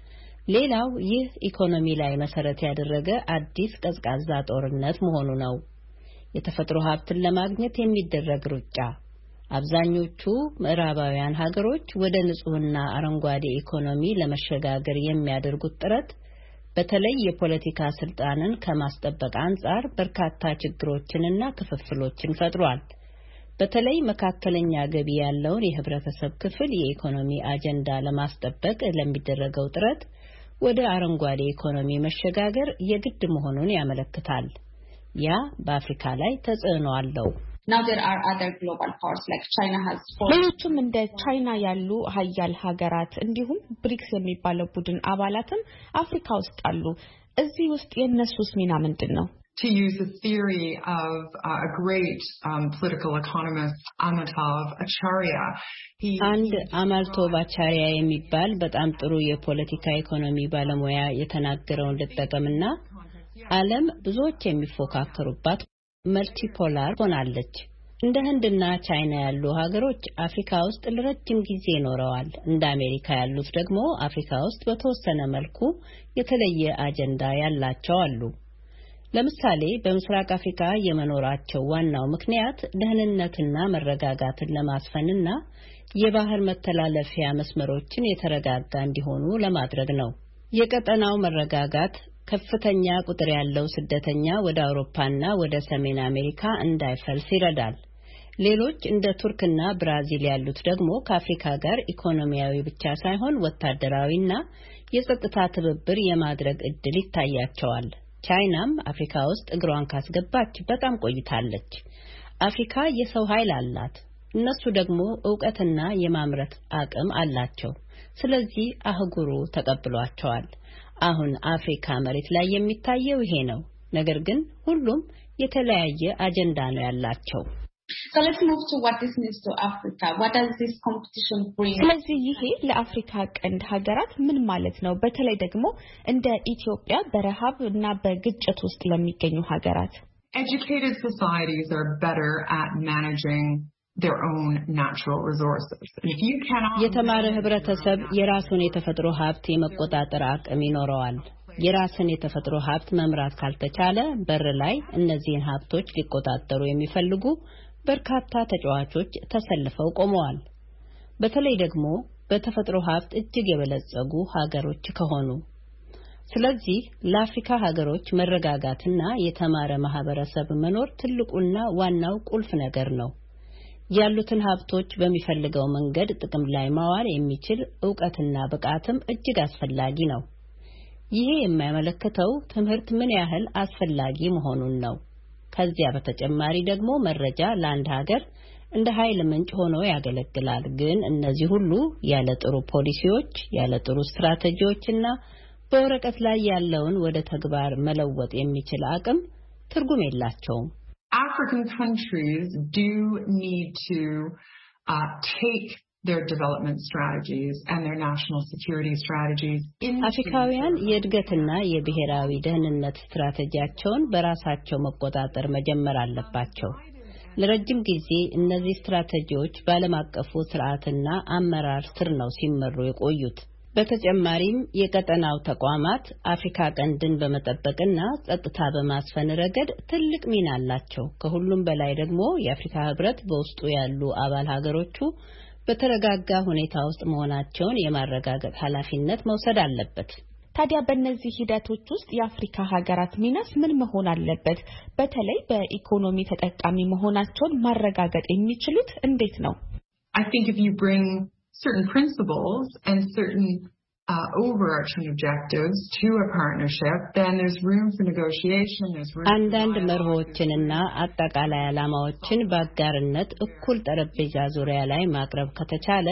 ሌላው ይህ ኢኮኖሚ ላይ መሰረት ያደረገ አዲስ ቀዝቃዛ ጦርነት መሆኑ ነው። የተፈጥሮ ሀብትን ለማግኘት የሚደረግ ሩጫ። አብዛኞቹ ምዕራባውያን ሀገሮች ወደ ንጹህና አረንጓዴ ኢኮኖሚ ለመሸጋገር የሚያደርጉት ጥረት በተለይ የፖለቲካ ስልጣንን ከማስጠበቅ አንጻር በርካታ ችግሮችንና ክፍፍሎችን ፈጥሯል። በተለይ መካከለኛ ገቢ ያለውን የህብረተሰብ ክፍል የኢኮኖሚ አጀንዳ ለማስጠበቅ ለሚደረገው ጥረት ወደ አረንጓዴ ኢኮኖሚ መሸጋገር የግድ መሆኑን ያመለክታል። ያ በአፍሪካ ላይ ተጽዕኖ አለው።
Now there are other global powers like China has
ሌሎችም እንደ ቻይና ያሉ ሀያል ሀገራት እንዲሁም ብሪክስ የሚባለው ቡድን አባላትም አፍሪካ ውስጥ አሉ። እዚህ ውስጥ የነሱስ ሚና ምንድነው?
To use the theory of a great political economist Amartya Acharya.
አንድ አማልቶቭ አቻሪያ የሚባል በጣም ጥሩ የፖለቲካ ኢኮኖሚ ባለሙያ የተናገረውን ልጠቀምና ዓለም ብዙዎች የሚፎካከሩባት መልቲፖላር ሆናለች። እንደ ህንድና ቻይና ያሉ ሀገሮች አፍሪካ ውስጥ ለረጅም ጊዜ ኖረዋል። እንደ አሜሪካ ያሉት ደግሞ አፍሪካ ውስጥ በተወሰነ መልኩ የተለየ አጀንዳ ያላቸው አሉ። ለምሳሌ በምስራቅ አፍሪካ የመኖራቸው ዋናው ምክንያት ደህንነትና መረጋጋትን ለማስፈንና የባህር መተላለፊያ መስመሮችን የተረጋጋ እንዲሆኑ ለማድረግ ነው። የቀጠናው መረጋጋት ከፍተኛ ቁጥር ያለው ስደተኛ ወደ አውሮፓና ወደ ሰሜን አሜሪካ እንዳይፈልስ ይረዳል። ሌሎች እንደ ቱርክና ብራዚል ያሉት ደግሞ ከአፍሪካ ጋር ኢኮኖሚያዊ ብቻ ሳይሆን ወታደራዊና የጸጥታ ትብብር የማድረግ እድል ይታያቸዋል። ቻይናም አፍሪካ ውስጥ እግሯን ካስገባች በጣም ቆይታለች። አፍሪካ የሰው ኃይል አላት። እነሱ ደግሞ ዕውቀትና የማምረት አቅም አላቸው። ስለዚህ አህጉሩ ተቀብሏቸዋል። አሁን አፍሪካ መሬት ላይ የሚታየው ይሄ ነው። ነገር ግን ሁሉም የተለያየ አጀንዳ ነው ያላቸው።
So let's move to what this means to Africa. What does this competition bring?
ስለዚህ ይሄ ለአፍሪካ ቀንድ ሀገራት ምን ማለት ነው? በተለይ ደግሞ እንደ ኢትዮጵያ በረሃብ እና በግጭት ውስጥ ለሚገኙ ሀገራት.
Educated societies are better at managing their own natural resources. If you cannot
የተማረ ህብረተሰብ የራሱን የተፈጥሮ ሀብት የመቆጣጠር አቅም ይኖረዋል. የራስን የተፈጥሮ ሀብት መምራት ካልተቻለ በር ላይ እነዚህን ሀብቶች ሊቆጣጠሩ የሚፈልጉ በርካታ ተጫዋቾች ተሰልፈው ቆመዋል. በተለይ ደግሞ በተፈጥሮ ሀብት እጅግ የበለጸጉ ሀገሮች ከሆኑ. ስለዚህ ለአፍሪካ ሀገሮች መረጋጋትና የተማረ ማህበረሰብ መኖር ትልቁና ዋናው ቁልፍ ነገር ነው. ያሉትን ሀብቶች በሚፈልገው መንገድ ጥቅም ላይ ማዋል የሚችል ዕውቀትና ብቃትም እጅግ አስፈላጊ ነው. ይሄ የሚያመለክተው ትምህርት ምን ያህል አስፈላጊ መሆኑን ነው. ከዚያ በተጨማሪ ደግሞ መረጃ ለአንድ ሀገር እንደ ኃይል ምንጭ ሆኖ ያገለግላል. ግን እነዚህ ሁሉ ያለ ጥሩ ፖሊሲዎች፣ ያለ ጥሩ ስትራቴጂዎችና በወረቀት ላይ ያለውን ወደ ተግባር መለወጥ የሚችል አቅም ትርጉም የላቸውም.
African countries do need to take their development strategies and their national security strategies
አፍሪካውያን የእድገትና የብሔራዊ ደህንነት ስትራቴጂያቸውን በራሳቸው መቆጣጠር መጀመር አለባቸው. ለረጅም ጊዜ እነዚህ ስትራቴጂዎች በዓለም አቀፉ ስርዓትና አመራር ስር ነው ሲመሩ የቆዩት. በተጨማሪም የቀጠናው ተቋማት አፍሪካ ቀንድን በመጠበቅና ጸጥታ በማስፈን ረገድ ትልቅ ሚና አላቸው. ከሁሉም በላይ ደግሞ የአፍሪካ ህብረት በውስጡ ያሉ አባል ሀገሮቹ በተረጋጋ ሁኔታ ውስጥ መሆናቸውን የማረጋገጥ ኃላፊነት መውሰድ አለበት.
ታዲያ በእነዚህ ሂደቶች ውስጥ የአፍሪካ ሀገራት ሚናስ ምን መሆን አለበት? በተለይ በኢኮኖሚ ተጠቃሚ መሆናቸውን ማረጋገጥ የሚችሉት እንዴት ነው?
I think if you bring certain principles and certain overarching objectives to a partnership, then there's room for negotiation, there's room
አንዳንድ መርሆችንና አጠቃላይ ዓላማዎችን በአጋርነት እኩል ጠረጴዛ ዙሪያ ላይ ማቅረብ ከተቻለ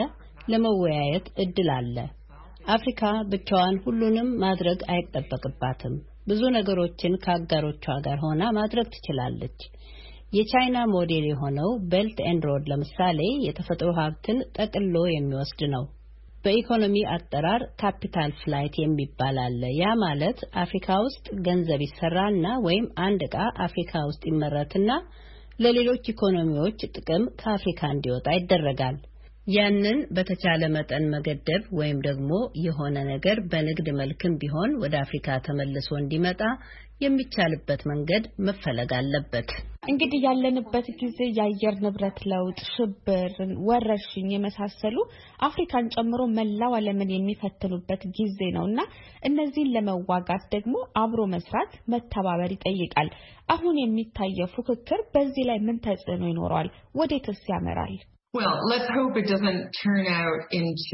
ለመወያየት እድል አለ. አፍሪካ ብቻዋን ሁሉንም ማድረግ አይጠበቅባትም. ብዙ ነገሮችን ከአጋሮቿ ጋር ሆና ማድረግ ትችላለች. የቻይና ሞዴል የሆነው ቤልት ኤንድ ሮድ ለምሳሌ የተፈጥሮ ሀብትን ጠቅልሎ የሚወስድ ነው. በኢኮኖሚ አጠራር ካፒታል ፍላይት የሚባል አለ. ያ ማለት አፍሪካ ውስጥ ገንዘብ ይሰራና ወይም አንድ ዕቃ አፍሪካ ውስጥ ይመረትና ለሌሎች ኢኮኖሚዎች ጥቅም ከአፍሪካ እንዲወጣ ይደረጋል. ያንን በተቻለ መጠን መገደብ ወይም ደግሞ የሆነ ነገር በንግድ መልክም ቢሆን ወደ አፍሪካ ተመልሶ እንዲመጣ የሚቻልበት መንገድ መፈለግ አለበት.
እንግዲህ ያለንበት ጊዜ የአየር ንብረት ለውጥ፣ ሽብር፣ ወረርሽኝ የመሳሰሉ አፍሪካን ጨምሮ መላው ዓለምን የሚፈትኑበት ጊዜ ነውና እነዚህን ለመዋጋት ደግሞ አብሮ መስራት፣ መተባበር ይጠይቃል. አሁን የሚታየው ፉክክር በዚህ ላይ ምን ተጽዕኖ ይኖረዋል? ወዴትስ ያመራል?
Well, let's hope it doesn't turn out into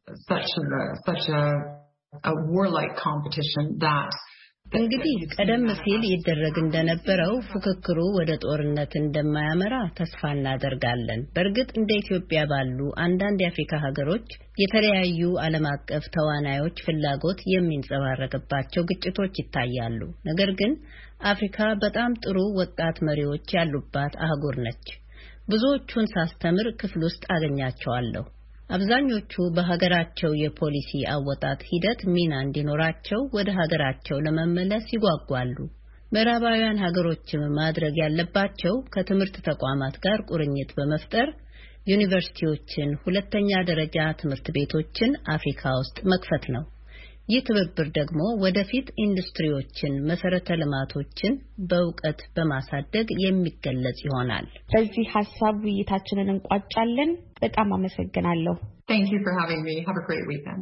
such a warlike competition that
እንግዲህ ቀደም ሲል ይደረግ እንደነበረው ፉክክሩ ወደ ጦርነት እንደማያመራ ተስፋ እናደርጋለን. በእርግጥ እንደ ኢትዮጵያ ባሉ አንዳንድ የአፍሪካ ሀገሮች የተለያዩ ዓለም አቀፍ ተዋናዮች ፍላጎት የሚንጸባረቅባቸው ግጭቶች ይታያሉ. ነገር ግን አፍሪካ በጣም ጥሩ ወጣት መሪዎች ያሉባት አህጉር ነች. ብዙዎቹን ሳስተምር ክፍል ውስጥ አገኛቸዋለሁ. አብዛኞቹ በሀገራቸው የፖሊሲ አወጣጥ ሂደት ሚና እንዲኖራቸው ወደ ሀገራቸው ለመመለስ ይጓጓሉ። ምዕራባውያን ሀገሮችም ማድረግ ያለባቸው ከትምህርት ተቋማት ጋር ቁርኝት በመፍጠር ዩኒቨርሲቲዎችን፣ ሁለተኛ ደረጃ ትምህርት ቤቶችን አፍሪካ ውስጥ መክፈት ነው. ይህ ትብብር ደግሞ ወደፊት ኢንዱስትሪዎችን፣ መሰረተ ልማቶችን በእውቀት በማሳደግ የሚገለጽ ይሆናል።
በዚህ ሐሳብ ውይይታችንን እንቋጫለን። በጣም አመሰግናለሁ።
Thank you for having me. Have a great weekend.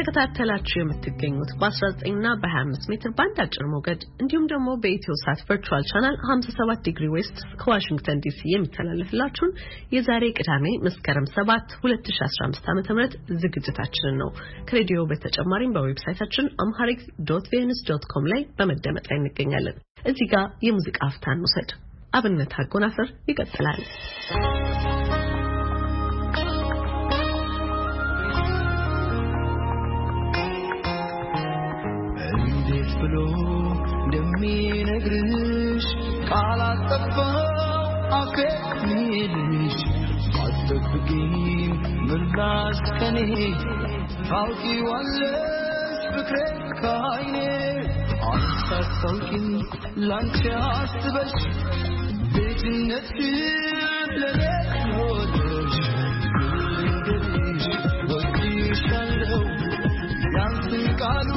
እየተከታተላችሁ የምትገኙት በ19 እና በ25 ሜትር ባንድ አጭር ሞገድ እንዲሁም ደግሞ በኢትዮሳት ቨርቹዋል ቻናል 57 ዲግሪ ዌስት ከዋሽንግተን ዲሲ የሚተላለፍላችሁን የዛሬ ቅዳሜ መስከረም 7 2015 ዓ.ም ዝግጅታችንን ነው። ከሬዲዮ በተጨማሪም በዌብሳይታችን amharic.venus.com ላይ በመደመጥ ላይ እንገኛለን። እዚህ ጋር የሙዚቃ አፍታን እንውሰድ። አብነት አጎናፍር ይቀጥላል።
ብሎ እንደሚነግርሽ ቃላት ጠፋው አከሚልሽ አትጠብቂኝ ምላሽ ከኔ ታውቂዋለሽ ፍቅሬ ከዓይኔ አታስታውቂኝ ላንቺ አስበሽ ልጅነትሽን ለኔ ወደሽ ልንገርሽ ወድሻለሁ ያንተን ቃሉ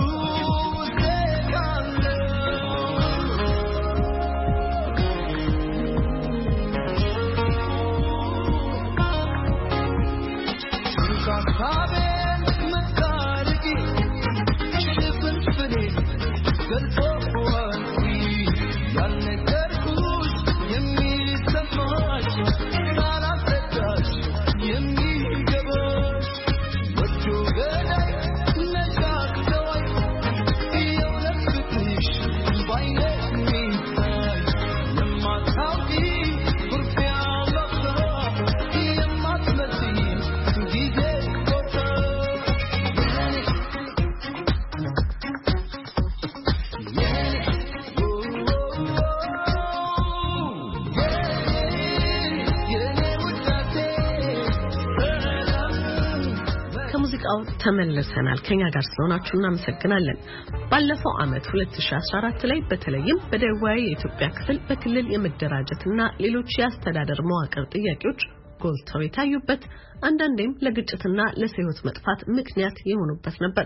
ተመልሰናል። ከኛ ጋር ስለሆናችሁ እናመሰግናለን። ባለፈው አመት 2014 ላይ በተለይም በደቡባዊ የኢትዮጵያ ክፍል በክልል የመደራጀትና ሌሎች የአስተዳደር መዋቅር ጥያቄዎች ጎልተው የታዩበት አንዳንዴም ለግጭትና ለሰዎች መጥፋት ምክንያት የሆኑበት ነበር።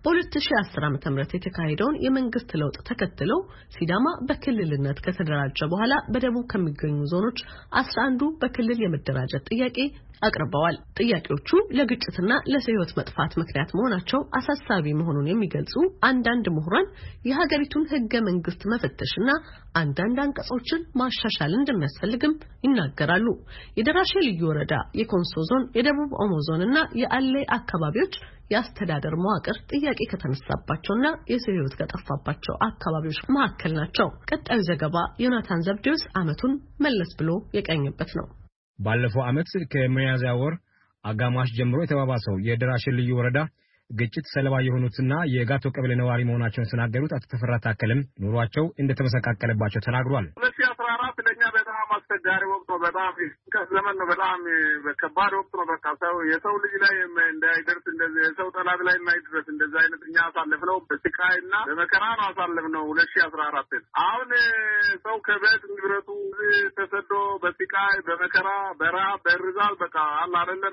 በ2010 ዓ.ም የተካሄደውን የመንግስት ለውጥ ተከትለው ሲዳማ በክልልነት ከተደራጀ በኋላ በደቡብ ከሚገኙ ዞኖች 11ዱ በክልል የመደራጀት ጥያቄ አቅርበዋል። ጥያቄዎቹ ለግጭትና ለሰዎች መጥፋት ምክንያት መሆናቸው አሳሳቢ መሆኑን የሚገልጹ አንዳንድ ምሁራን የሀገሪቱን ህገ መንግስት መፈተሽና አንዳንድ አንቀጾችን ማሻሻል እንደሚያስፈልግም ይናገራሉ። የደራሼ ልዩ ወረዳ፣ የኮንሶ ዞን፣ የደቡብ ኦሞ ዞንና የአሌ አካባቢዎች የአስተዳደር መዋቅር ጥያቄ ከተነሳባቸውና የሰዎች ከጠፋባቸው አካባቢዎች መካከል ናቸው። ቀጣዩ ዘገባ ዮናታን ዘብዴዎስ አመቱን መለስ ብሎ የቀኘበት ነው።
ባለፈው አመት ከሚያዝያ ወር አጋማሽ ጀምሮ የተባባሰው የደራሼ ልዩ ወረዳ ግጭት ሰለባ የሆኑትና የጋቶ ቀበሌ ነዋሪ መሆናቸውን ተናገሩት አቶ ተፈራ ታከለም ኑሯቸው እንደተመሰቃቀለባቸው ተናግሯል።
2014 ለኛ በጣም አስቸጋሪ ወቅት ነው። በጣም ከዘመን ነው። በጣም ከባድ ወቅት ነው። በቃ የሰው ልጅ ላይ እንዳይደርስ እንደዚህ የሰው ጠላት ላይ እንዳይደርስ እንደዚህ አይነት እኛ አሳልፈነው በስቃይና በመከራ ነው አሳልፈነው 2014። አሁን ሰው ከቤት ንብረቱ ተሰዶ በስቃይ በመከራ በረሃብ በርዛት በቃ አለ አይደለም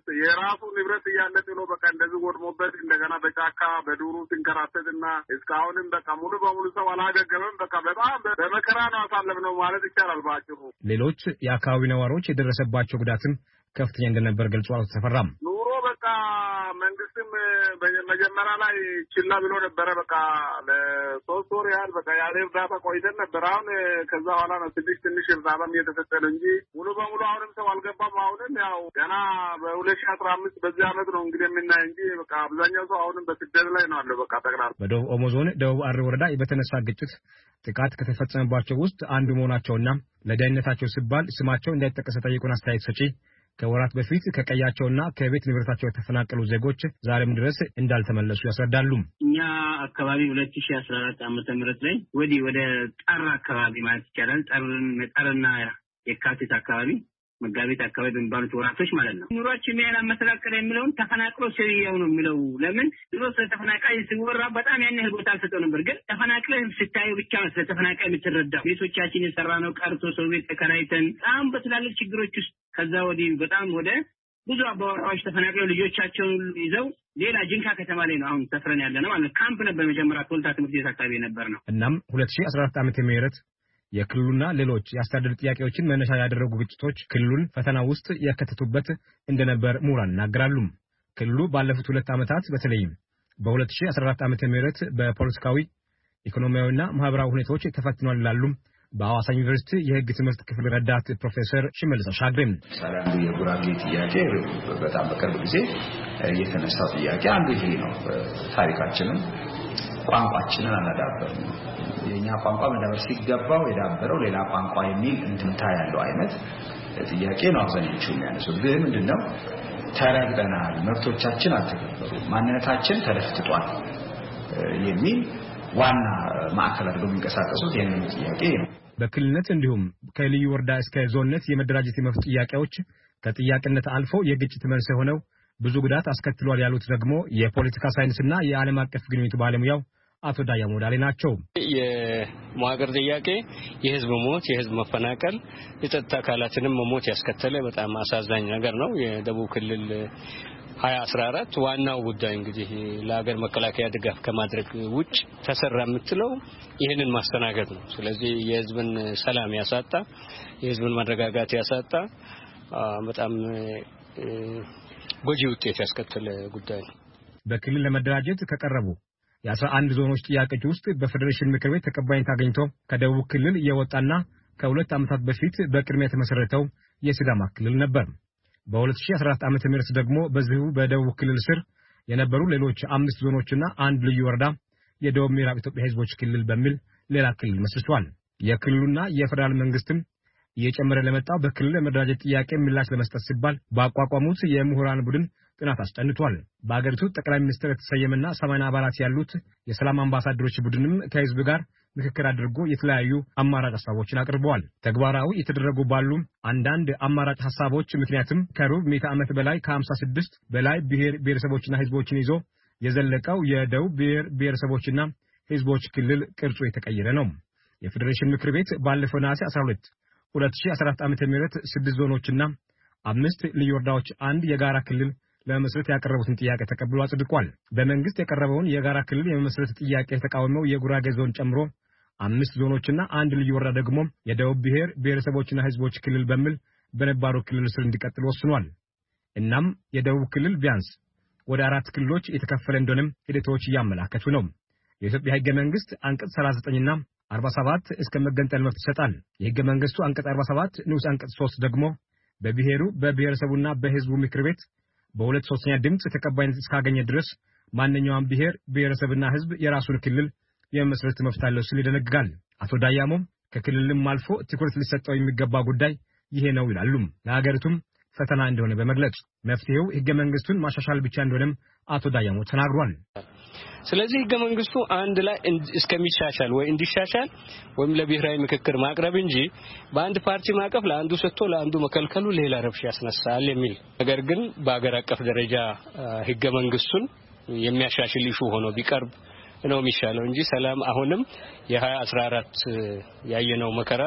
የራሱ ንብረት እያለ ጥሎ በቃ እንደዚህ ወድሞበት እንደገና በጫካ በዱሩ ሲንከራተትና እስካሁንም በቃ ሙሉ በሙሉ ሰው አላገገመም። በቃ በጣም በመከራ ነው አሳልፈነው ማለት ይቻላል ባጭሩ።
ሌሎች የአካባቢ ነዋሪዎች የደረሰባቸው ጉዳትም ከፍተኛ እንደነበር ገልጿል። ተፈራም
ኑሮ በቃ መንግስትም መጀመሪያ ላይ ችላ ብሎ ነበረ። በቃ ለሶስት ወር ያህል በቃ ያለ እርዳታ ቆይተን ነበር። አሁን ከዛ በኋላ ነው ትንሽ እርዳታም እየተሰጠ ነው እንጂ ሙሉ በሙሉ አሁንም ሰው አልገባም። አሁንም ያው ገና በ2015 በዚህ አመት ነው እንግዲህ የምናይ እንጂ በቃ አብዛኛው ሰው አሁንም በስደት ላይ ነው አለው። በቃ ጠቅላላ
በደቡብ ኦሞ ዞን ደቡብ አሪ ወረዳ በተነሳ ግጭት ጥቃት ከተፈጸመባቸው ውስጥ አንዱ መሆናቸውና ለደህንነታቸው ሲባል ስማቸው እንዳይጠቀስ ጠይቁን አስተያየት ሰጪ ከወራት በፊት ከቀያቸውና ከቤት ንብረታቸው የተፈናቀሉ ዜጎች ዛሬም ድረስ እንዳልተመለሱ ያስረዳሉ።
እኛ አካባቢ 2014 ዓመተ ምህረት ላይ ወደ ጣራ አካባቢ ማለት ይቻላል ጠርና የካቲት አካባቢ መጋቢት አካባቢ በሚባሉት ወራቶች ማለት ነው ኑሯችን ያለ መሰላቀለ የሚለውን ተፈናቅሎ ሰውየው ነው የሚለው። ለምን ድሮ ስለተፈናቃይ ሲወራ በጣም ያን ያህል ቦታ አልሰጠው ነበር። ግን ተፈናቅለን ስታዩ ብቻ ነው ስለተፈናቃይ የምትረዳው። ቤቶቻችን የሰራነው ቀርቶ ሰው ቤት ተከራይተን በጣም በትላልቅ ችግሮች ውስጥ ከዛ ወዲህ በጣም ወደ ብዙ አባወራዎች ተፈናቅለው ልጆቻቸውን ይዘው ሌላ ጅንካ ከተማ ላይ ነው አሁን ሰፍረን ያለነው ማለት ካምፕ ነበር መጀመሪያ ቶልታ ትምህርት ቤት አካባቢ ነበር ነው።
እናም 2014 ዓመተ ምህረት የክልሉና ሌሎች የአስተዳደር ጥያቄዎችን መነሻ ያደረጉ ግጭቶች ክልሉን ፈተና ውስጥ ያከተቱበት እንደነበር ምሁራን ይናገራሉ። ክልሉ ባለፉት 2 ዓመታት በተለይም በ2014 ዓመተ ምህረት በፖለቲካዊ ኢኮኖሚያዊና ማህበራዊ ሁኔታዎች ተፈትኗል ይላሉ በሐዋሳ ዩኒቨርሲቲ የህግ ትምህርት ክፍል ረዳት ፕሮፌሰር ሽመልስ አሻግሬም።
ሰላም የጉራጌ ጥያቄ በጣም በቅርብ ጊዜ የተነሳው ጥያቄ አንዱ ይሄ ነው። ታሪካችንን ቋንቋችንን አላዳበርንም። የኛ ቋንቋ መዳበር ሲገባው የዳበረው ሌላ ቋንቋ የሚል እንድምታ ያለው አይነት ጥያቄ ነው አብዛኞቹ የሚያነሱት። ግን ምንድነው ተረግጠናል፣ መብቶቻችን አልተከበሩም፣ ማንነታችን ተደፍጥጧል የሚል ዋና ማዕከል አድርገው የሚንቀሳቀሱት ይህንን ጥያቄ ነው።
በክልልነት እንዲሁም ከልዩ ወረዳ እስከ ዞንነት የመደራጀት የመብት ጥያቄዎች ከጥያቄነት አልፎ የግጭት መንስኤ ሆነው ብዙ ጉዳት አስከትሏል ያሉት ደግሞ የፖለቲካ ሳይንስና የዓለም አቀፍ ግንኙነት ባለሙያው አቶ ዳያሞ ዳሌ ናቸው።
የመዋቅር ጥያቄ የህዝብ ሞት፣ የህዝብ መፈናቀል፣ የጸጥታ አካላትንም መሞት ያስከተለ በጣም አሳዛኝ ነገር ነው። የደቡብ ክልል 2014 ዋናው ጉዳይ እንግዲህ ለሀገር መከላከያ ድጋፍ ከማድረግ ውጭ ተሰራ የምትለው ይህንን ማስተናገድ ነው። ስለዚህ የህዝብን ሰላም ያሳጣ፣ የህዝብን መረጋጋት ያሳጣ በጣም ጎጂ ውጤት ያስከተለ ጉዳይ ነው።
በክልል ለመደራጀት ከቀረቡ የ11 ዞኖች ጥያቄዎች ውስጥ በፌዴሬሽን ምክር ቤት ተቀባይነት አግኝቶ ከደቡብ ክልል የወጣና ከ2 ዓመታት በፊት በቅድሚያ የተመሰረተው የሲዳማ ክልል ነበር። በ2014 ዓመተ ምህረት ደግሞ በዚሁ በደቡብ ክልል ስር የነበሩ ሌሎች 5 ዞኖችና አንድ ልዩ ወረዳ የደቡብ ምዕራብ ኢትዮጵያ ህዝቦች ክልል በሚል ሌላ ክልል መስርቷል። የክልሉና የፌደራል መንግስትም እየጨመረ ለመጣው በክልል ለመደራጀት ጥያቄ ምላሽ ለመስጠት ሲባል ባቋቋሙት የምሁራን ቡድን ጥናት አስጠንቷል። በአገሪቱ ጠቅላይ ሚኒስትር የተሰየመና 80 አባላት ያሉት የሰላም አምባሳደሮች ቡድንም ከህዝብ ጋር ምክክር አድርጎ የተለያዩ አማራጭ ሐሳቦችን አቅርበዋል። ተግባራዊ የተደረጉ ባሉ አንዳንድ አማራጭ ሐሳቦች ምክንያቱም ከሩብ ምዕተ ዓመት በላይ ከ56 በላይ ብሔረሰቦችና ህዝቦችን ይዞ የዘለቀው የደቡብ ብሔረሰቦችና ህዝቦች ክልል ቅርጹ የተቀየረ ነው። የፌዴሬሽን ምክር ቤት ባለፈው ነሐሴ 12 2014 ዓመተ ምህረት 6 ዞኖችና 5 ልዩ ወረዳዎች አንድ የጋራ ክልል ለመመስረት ያቀረቡትን ጥያቄ ተቀብሎ አጽድቋል። በመንግስት የቀረበውን የጋራ ክልል የመመስረት ጥያቄ የተቃወመው የጉራጌ ዞን ጨምሮ 5 ዞኖችና አንድ ልዩ ወረዳ ደግሞ የደቡብ ብሔረሰቦችና ህዝቦች ክልል በሚል በነባሩ ክልል ስር እንዲቀጥል ወስኗል። እናም የደቡብ ክልል ቢያንስ ወደ 4 ክልሎች የተከፈለ እንደሆነም ሂደቶች እያመላከቱ ነው። የኢትዮጵያ ህገ መንግስት አንቀጽ 39ና 47 እስከ መገንጠል መብት ይሰጣል። የህገ መንግስቱ አንቀጽ 47 ንዑስ አንቀጽ 3 ደግሞ በብሔረሰቡና በህዝቡ ምክር ቤት በ2/3 ድምጽ ተቀባይነት እስካገኘ ድረስ ማንኛውም ብሔረሰብና ህዝብ የራሱን ክልል የመመስረት መብት አለው ሲል ይደነግጋል። አቶ ዳያሞ ከክልልም አልፎ ትኩረት ሊሰጠው የሚገባ ጉዳይ ይሄ ነው ይላሉ። ለሀገሪቱም ፈተና እንደሆነ በመግለጽ መፍትሄው ህገ መንግስቱን ማሻሻል ብቻ እንደሆነም አቶ ዳያሞ ተናግሯል።
ስለዚህ ህገ መንግስቱ አንድ ላይ እስከሚሻሻል ወይ እንዲሻሻል ወይም ለብሔራዊ ምክክር ማቅረብ እንጂ በአንድ ፓርቲ ማቀፍ ለአንዱ ሰጥቶ ለአንዱ መከልከሉ ሌላ ረብሻ ያስነሳል የሚል ነገር ግን በአገር አቀፍ ደረጃ ህገ መንግስቱን የሚያሻሽል ኢሹ ሆኖ ቢቀርብ ነው የሚሻለው እንጂ ሰላም አሁንም የ2014 ያየነው መከራ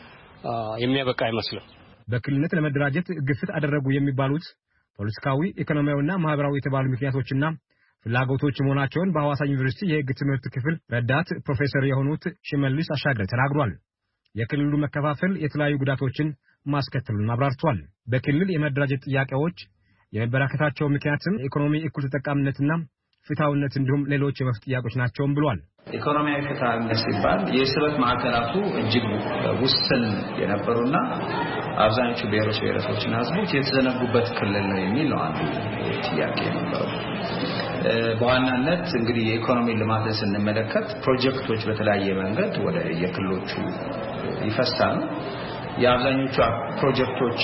የሚያበቃ አይመስልም።
በክልልነት ለመደራጀት ግፍት አደረጉ የሚባሉት ፖለቲካዊ፣ ኢኮኖሚያዊና ማህበራዊ የተባሉ ምክንያቶችና ፍላጎቶች መሆናቸውን በሐዋሳ ዩኒቨርሲቲ የህግ ትምህርት ክፍል ረዳት ፕሮፌሰር የሆኑት ሽመልስ አሻግሬ ተናግሯል። የክልሉ መከፋፈል የተለያዩ ጉዳቶችን ማስከተሉን አብራርቷል። በክልል የመደራጀት ጥያቄዎች የመበራከታቸው ምክንያትም ኢኮኖሚ እኩል ተጠቃሚነትና ፍትሃዊነት እንዲሁም ሌሎች የመፍት ጥያቄዎች ናቸውም ብሏል።
ኢኮኖሚያዊ ፍትሃዊነት ሲባል የስበት ማዕከላቱ እጅግ ውስን የነበሩና አብዛኞቹ ብሔረሰቦችና ህዝቦች የተዘነጉበት ክልል ነው የሚል ነው አንዱ ጥያቄ ነበረው። በዋናነት እንግዲህ የኢኮኖሚ ልማትን ስንመለከት ፕሮጀክቶች በተለያየ መንገድ ወደ የክልሎቹ ይፈሳሉ። የአብዛኞቹ ፕሮጀክቶች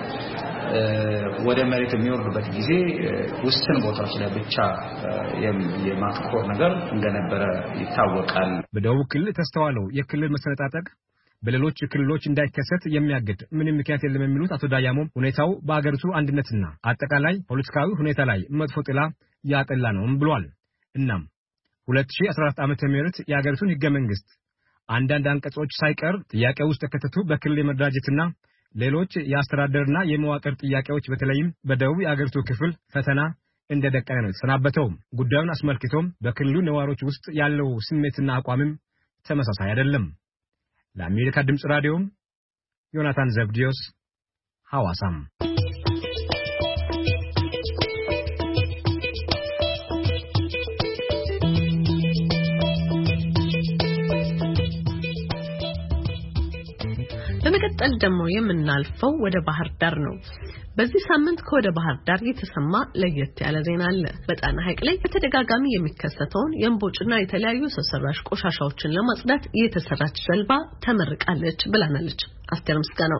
ወደ መሬት የሚወርዱበት ጊዜ ውስን ቦታዎች ላይ ብቻ የማትኮር ነገር እንደነበረ ይታወቃል።
በደቡብ ክልል ተስተዋለው የክልል መሰነጣጠቅ በሌሎች ክልሎች እንዳይከሰት የሚያግድ ምንም ምክንያት የለም የሚሉት አቶ ዳያሞ ሁኔታው በአገሪቱ አንድነትና አጠቃላይ ፖለቲካዊ ሁኔታ ላይ መጥፎ ጥላ ያጠላ ነውም ብሏል። እናም 2014 ዓመተ ምህረት የአገሪቱን ህገ መንግስት አንዳንድ አንቀጾች ሳይቀር ጥያቄ ውስጥ ተከተቱ በክልል የመደራጀትና ሌሎች የአስተዳደርና የመዋቅር ጥያቄዎች በተለይም በደቡብ የአገሪቱ ክፍል ፈተና እንደደቀነ ነው የተሰናበተው። ጉዳዩን አስመልክቶም በክልሉ ነዋሪዎች ውስጥ ያለው ስሜትና አቋምም ተመሳሳይ አይደለም። ለአሜሪካ ድምጽ ራዲዮ ዮናታን ዘብዲዮስ ሐዋሳም
በመቀጠል ደግሞ የምናልፈው ወደ ባህር ዳር ነው። በዚህ ሳምንት ከወደ ባህር ዳር የተሰማ ለየት ያለ ዜና አለ። በጣና ሐይቅ ላይ በተደጋጋሚ የሚከሰተውን የእምቦጭና የተለያዩ ሰው ሰራሽ ቆሻሻዎችን ለማጽዳት የተሰራች ጀልባ ተመርቃለች ብላናለች አስቴር ምስጋናው።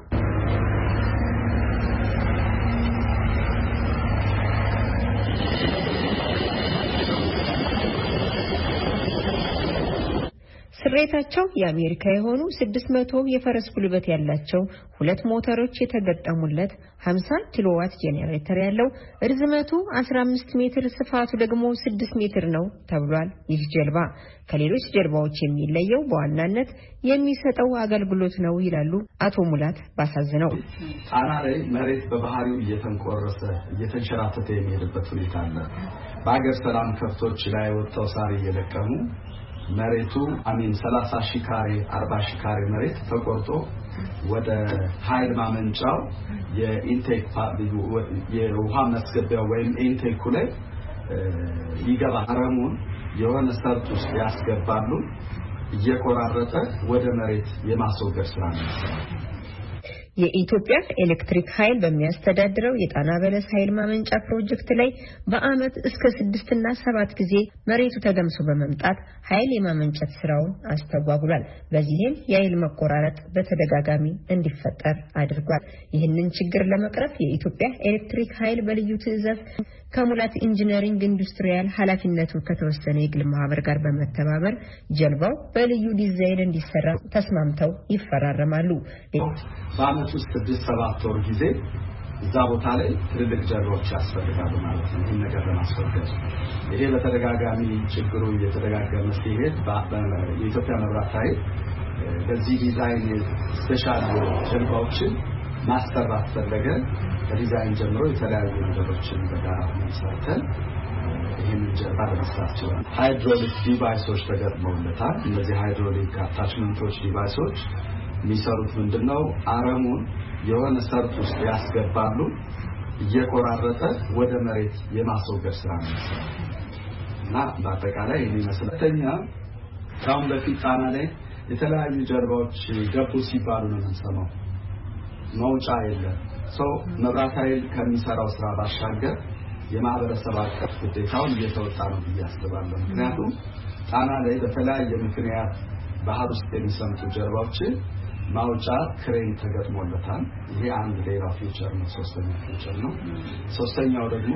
ስሬታቸው የአሜሪካ የሆኑ 600 የፈረስ ጉልበት ያላቸው ሁለት ሞተሮች የተገጠሙለት 50 ኪሎዋት ጄኔሬተር ያለው ርዝመቱ 15 ሜትር ስፋቱ ደግሞ 6 ሜትር ነው ተብሏል። ይህ ጀልባ ከሌሎች ጀልባዎች የሚለየው በዋናነት የሚሰጠው አገልግሎት ነው ይላሉ አቶ ሙላት ባሳዝነው።
ጣና ላይ መሬት በባህሪው እየተንቆረሰ እየተንሸራተተ የሚሄድበት ሁኔታ አለ። በአገር ሰላም ከፍቶች ላይ ወጣው ሳር እየለቀሙ መሬቱ 30 ሺህ ካሬ 40 ሺህ ካሬ መሬት ተቆርጦ ወደ ኃይል ማመንጫው የኢንቴክ የውሃ ማስገቢያው ወይም ኢንቴኩ ላይ ይገባ አረሙን የሆነ ሰርጥ ውስጥ ያስገባሉ። እየቆራረጠ ወደ መሬት የማስወገድ ስራ ነው።
የኢትዮጵያ ኤሌክትሪክ ኃይል በሚያስተዳድረው የጣና በለስ ኃይል ማመንጫ ፕሮጀክት ላይ በአመት እስከ 6 እና 7 ጊዜ መሬቱ ተገምሶ በመምጣት ኃይል የማመንጨት ስራውን አስተጓጉሏል። በዚህም የኃይል መቆራረጥ በተደጋጋሚ እንዲፈጠር አድርጓል። ይህንን ችግር ለመቅረፍ የኢትዮጵያ ኤሌክትሪክ ኃይል በልዩ ትዕዛዝ ከሙላት ኢንጂነሪንግ ኢንዱስትሪያል ኃላፊነቱ ከተወሰነ የግል ማህበር ጋር በመተባበር ጀልባው በልዩ ዲዛይን እንዲሰራ ተስማምተው ይፈራረማሉ።
በአመት ውስጥ 6-7 ወር ጊዜ እዛ ቦታ ላይ ትልልቅ ጀልባዎች ያስፈልጋሉ ማለት ነው። ይህን ነገር ለማስወገድ ይሄ በተደጋጋሚ ችግሩ እየተደጋገመ ሲሄድ የኢትዮጵያ መብራት ኃይል በዚህ ዲዛይን ስፔሻል ጀልባዎችን ማሰራት ፈለገ። ከዲዛይን ጀምሮ የተለያዩ ነገሮችን በጋራ መስራተን ይህንን ጀልባ ለመስራት ችሏል። ሃይድሮሊክ ዲቫይሶች ተገጥመውለታል። እነዚህ ሃይድሮሊክ አታችመንቶች ዲቫይሶች የሚሰሩት ምንድነው? አረሙን የሆነ ሰርጥ ውስጥ ያስገባሉ። እየቆራረጠ ወደ መሬት የማስወገድ ስራ ነው እና በአጠቃላይ ይሄ መስለተኛ ካሁን በፊት ጣና ላይ የተለያዩ ጀልባዎች ገቡ ሲባሉ ነው የምንሰማው። መውጫ የለም። መብራት ኃይል ከሚሰራው ስራ ባሻገር የማህበረሰብ አቀፍ ግዴታውን እየተወጣ ነው ብዬ አስባለሁ። ምክንያቱም ጣና ላይ በተለያየ ምክንያት ባህር ውስጥ የሚሰምጡ ጀልባዎችን ማውጫ ክሬን ተገጥሞለታል። ይሄ አንድ ሌላ ፊቸር ነው። ሶስተኛው ፊቸር ነው። ሶስተኛው ደግሞ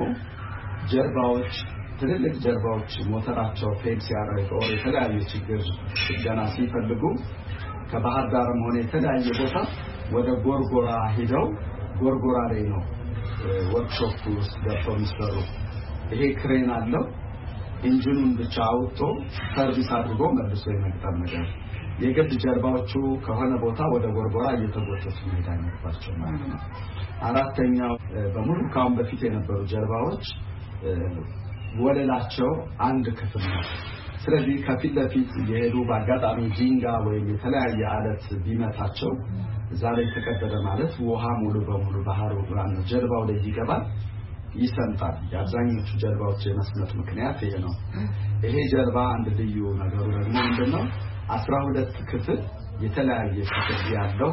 ጀልባዎች ትልልቅ ጀልባዎች ሞተራቸው ፌል ሲያደርግ ወይ የተለያየ ችግር ገና ሲፈልጉ ከባህር ዳርም ሆነ የተለያየ ቦታ ወደ ጎርጎራ ሄደው ጎርጎራ ላይ ነው ወርክሾፕ ውስጥ ገብተው የሚሰሩ። ይሄ ክሬን አለው። ኢንጂኑን ብቻ አውጥቶ ሰርቪስ አድርጎ መልሶ የመግጠም ነገር። የግድ ጀልባዎቹ ከሆነ ቦታ ወደ ጎርጎራ እየተጎተቱ መሄድ አይኖርባቸው ማለት ነው። አራተኛው በሙሉ ካሁን በፊት የነበሩ ጀልባዎች ወለላቸው አንድ ክፍል ነው። ስለዚህ ከፊት ለፊት የሄዱ በአጋጣሚ ድንጋይ ወይም የተለያየ አለት ቢመታቸው እዛ ላይ ተቀደደ ማለት ውሃ ሙሉ በሙሉ ባህሩ ነው ጀልባው ላይ ይገባል፣ ይሰምጣል። የአብዛኞቹ ጀልባዎች የመስመጥ ምክንያት ይሄ ነው። ይሄ ጀልባ አንድ ልዩ ነገሩ ደግሞ ምንድነው? 12 ክፍል የተለያየ ክፍል ያለው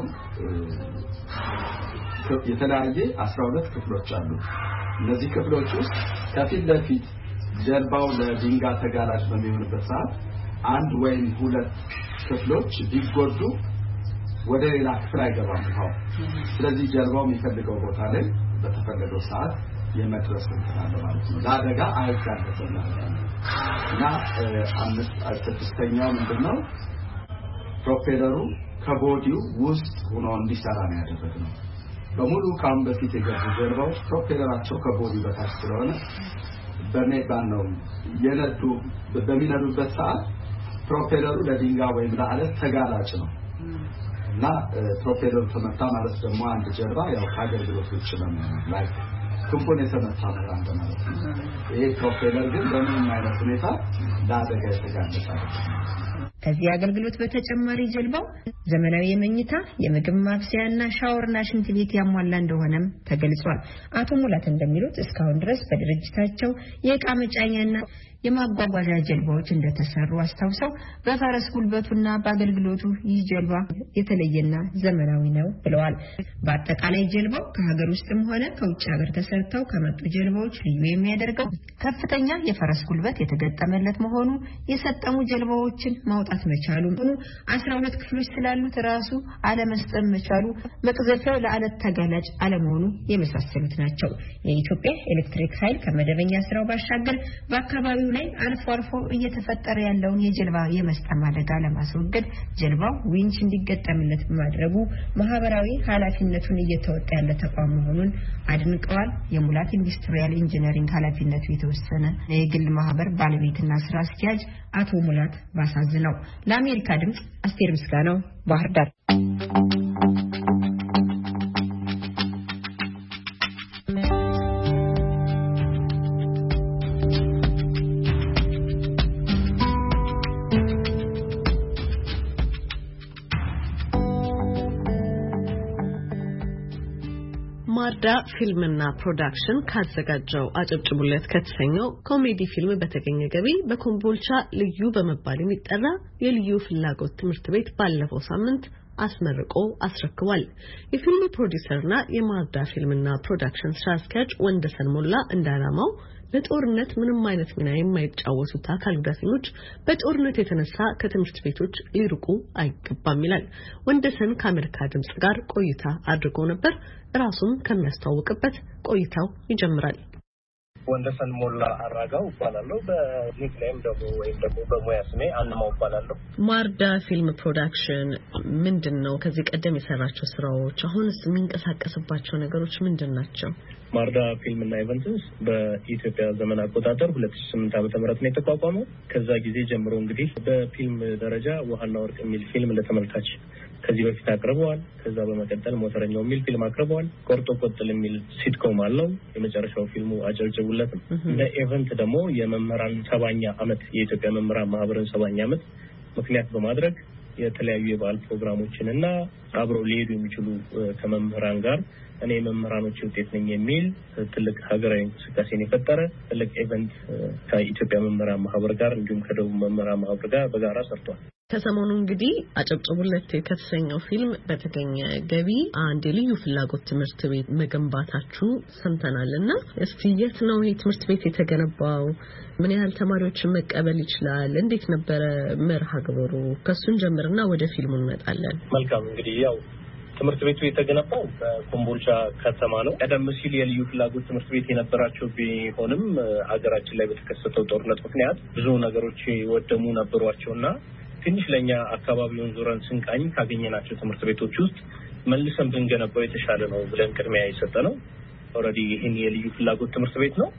የተለያየ 12 ክፍሎች አሉ። እነዚህ ክፍሎች ውስጥ ከፊት ለፊት ጀልባው ለድንጋይ ተጋላጭ በሚሆንበት ሰዓት አንድ ወይም ሁለት ክፍሎች ቢጎዱ ወደ ሌላ ክፍል አይገባም ነው። ስለዚህ ጀልባው የሚፈልገው ቦታ ላይ በተፈለገው ሰዓት የመድረስ እንትን ማለት ነው። ለአደጋ አይጋለጥም እና ስድስተኛው ምንድነው? ፕሮፔለሩ ከቦዲው ውስጥ ሆኖ እንዲሰራ ነው ያደረግነው። በሙሉ ካሁን በፊት የገቡ ጀልባዎች ፕሮፔለራቸው ከቦዲው በታች ስለሆነ በሜዳን ነው የነዱ። በሚነዱበት ሰዓት ፕሮፔለሩ ለድንጋይ ወይም ለአለት ተጋላጭ ነው እና ፕሮፔለሩ ተመታ ማለት ደግሞ አንድ ጀልባ ያው ከአገልግሎት ውጭ ነው ላይ ክንፉን የተመታ ነው አንተ ማለት ነው። ይሄ ፕሮፔለር ግን በምንም አይነት ሁኔታ ለአደጋ የተጋለጠ አይደለም።
ከዚህ አገልግሎት በተጨማሪ ጀልባው ዘመናዊ የመኝታ የምግብ ማብሰያና ሻወርና ሽንት ቤት ያሟላ እንደሆነም ተገልጿል። አቶ ሙላት እንደሚሉት እስካሁን ድረስ በድርጅታቸው የዕቃ መጫኛና የማጓጓዣ ጀልባዎች እንደተሰሩ አስታውሰው በፈረስ ጉልበቱና በአገልግሎቱ ይህ ጀልባ የተለየና ዘመናዊ ነው ብለዋል። በአጠቃላይ ጀልባው ከሀገር ውስጥም ሆነ ከውጭ ሀገር ተሰርተው ከመጡ ጀልባዎች ልዩ የሚያደርገው ከፍተኛ የፈረስ ጉልበት የተገጠመለት መሆኑ፣ የሰጠሙ ጀልባዎችን ማውጣት መቻሉ፣ 12 ክፍሎች ስላሉት ራሱ አለመስጠም መቻሉ፣ መቅዘፊያው ለአለት ተጋላጭ አለመሆኑ የመሳሰሉት ናቸው። የኢትዮጵያ ኤሌክትሪክ ኃይል ከመደበኛ ስራው ባሻገር በአካባቢው ላይ አልፎ አልፎ እየተፈጠረ ያለውን የጀልባ የመስጠም አደጋ ለማስወገድ ጀልባው ዊንች እንዲገጠምለት በማድረጉ ማህበራዊ ኃላፊነቱን እየተወጣ ያለ ተቋም መሆኑን አድንቀዋል። የሙላት ኢንዱስትሪያል ኢንጂነሪንግ ኃላፊነቱ የተወሰነ የግል ማህበር ባለቤትና ስራ አስኪያጅ አቶ ሙላት ባሳዝነው ለአሜሪካ ድምጽ አስቴር ምስጋናው ባህር ዳር።
ማርዳ ፊልምና ፕሮዳክሽን ካዘጋጀው አጨብጭቡለት ከተሰኘው ኮሜዲ ፊልም በተገኘ ገቢ በኮምቦልቻ ልዩ በመባል የሚጠራ የልዩ ፍላጎት ትምህርት ቤት ባለፈው ሳምንት አስመርቆ አስረክቧል። የፊልሙ ፕሮዲዩሰርና የማርዳ ፊልምና ፕሮዳክሽን ስራ አስኪያጅ ወንደሰን ሞላ እንዳላማው ለጦርነት ምንም አይነት ሚና የማይጫወቱት አካል ጉዳተኞች በጦርነት የተነሳ ከትምህርት ቤቶች ሊርቁ አይገባም ይላል። ወንደሰን ከአሜሪካ ድምጽ ጋር ቆይታ አድርጎ ነበር። ራሱን ከሚያስተዋውቅበት ቆይታው ይጀምራል።
ወንደሰን ሞላ አራጋው እባላለሁ። በኒክኔም ወይም ደግሞ በሙያ ስሜ አንማው እባላለሁ።
ማርዳ ፊልም ፕሮዳክሽን ምንድነው? ከዚህ ቀደም የሰራቸው ስራዎች፣ አሁንስ የሚንቀሳቀስባቸው ነገሮች ምንድናቸው?
ማርዳ ፊልምና ኢቨንትስ በኢትዮጵያ ዘመን አቆጣጠር 2008 ዓ.ም ነው የተቋቋመው። ከዛ ጊዜ ጀምሮ እንግዲህ በፊልም ደረጃ ውሃና ወርቅ የሚል ፊልም ለተመልካች ከዚህ በፊት አቅርበዋል። ከዛ በመቀጠል ሞተረኛው የሚል ፊልም አቅርበዋል። ቆርጦ ቆጥል የሚል ሲትኮም አለው። የመጨረሻው ፊልሙ አጨብጭቡለት ነው። በኢቨንት ደግሞ የመምህራን 70ኛ ዓመት የኢትዮጵያ መምህራን ማህበርን 70ኛ ዓመት ምክንያት በማድረግ የተለያዩ የበዓል ፕሮግራሞችን እና አብረው ሊሄዱ የሚችሉ ከመምህራን ጋር እኔ መምህራኖች ውጤት ነኝ የሚል ትልቅ ሀገራዊ እንቅስቃሴን የፈጠረ ትልቅ ኢቨንት ከኢትዮጵያ መምህራን ማህበር ጋር እንዲሁም ከደቡብ መምህራን ማህበር ጋር በጋራ ሰርቷል።
ከሰሞኑ እንግዲህ አጨብጭቡለት ከተሰኘው ፊልም በተገኘ ገቢ አንድ የልዩ ፍላጎት ትምህርት ቤት መገንባታችሁ ሰምተናልና እስቲ የት ነው ይህ ትምህርት ቤት የተገነባው? ምን ያህል ተማሪዎችን መቀበል ይችላል? እንዴት ነበረ መርሃ ግብሩ? ከሱን ጀምርና ወደ ፊልሙ እንመጣለን።
መልካም እንግዲህ ያው ትምህርት ቤቱ የተገነባው በኮምቦልቻ ከተማ ነው። ቀደም ሲል የልዩ ፍላጎት ትምህርት ቤት የነበራቸው ቢሆንም ሀገራችን ላይ በተከሰተው ጦርነት ምክንያት ብዙ ነገሮች ወደሙ ነበሯቸውና ትንሽ ለኛ አካባቢውን ዙረን ስንቃኝ ካገኘናቸው ትምህርት ቤቶች ውስጥ መልሰን ብንገነባው የተሻለ ነው ብለን ቅድሚያ የሰጠነው ኦሬዲ ይሄን የልዩ ፍላጎት ትምህርት ቤት ነው።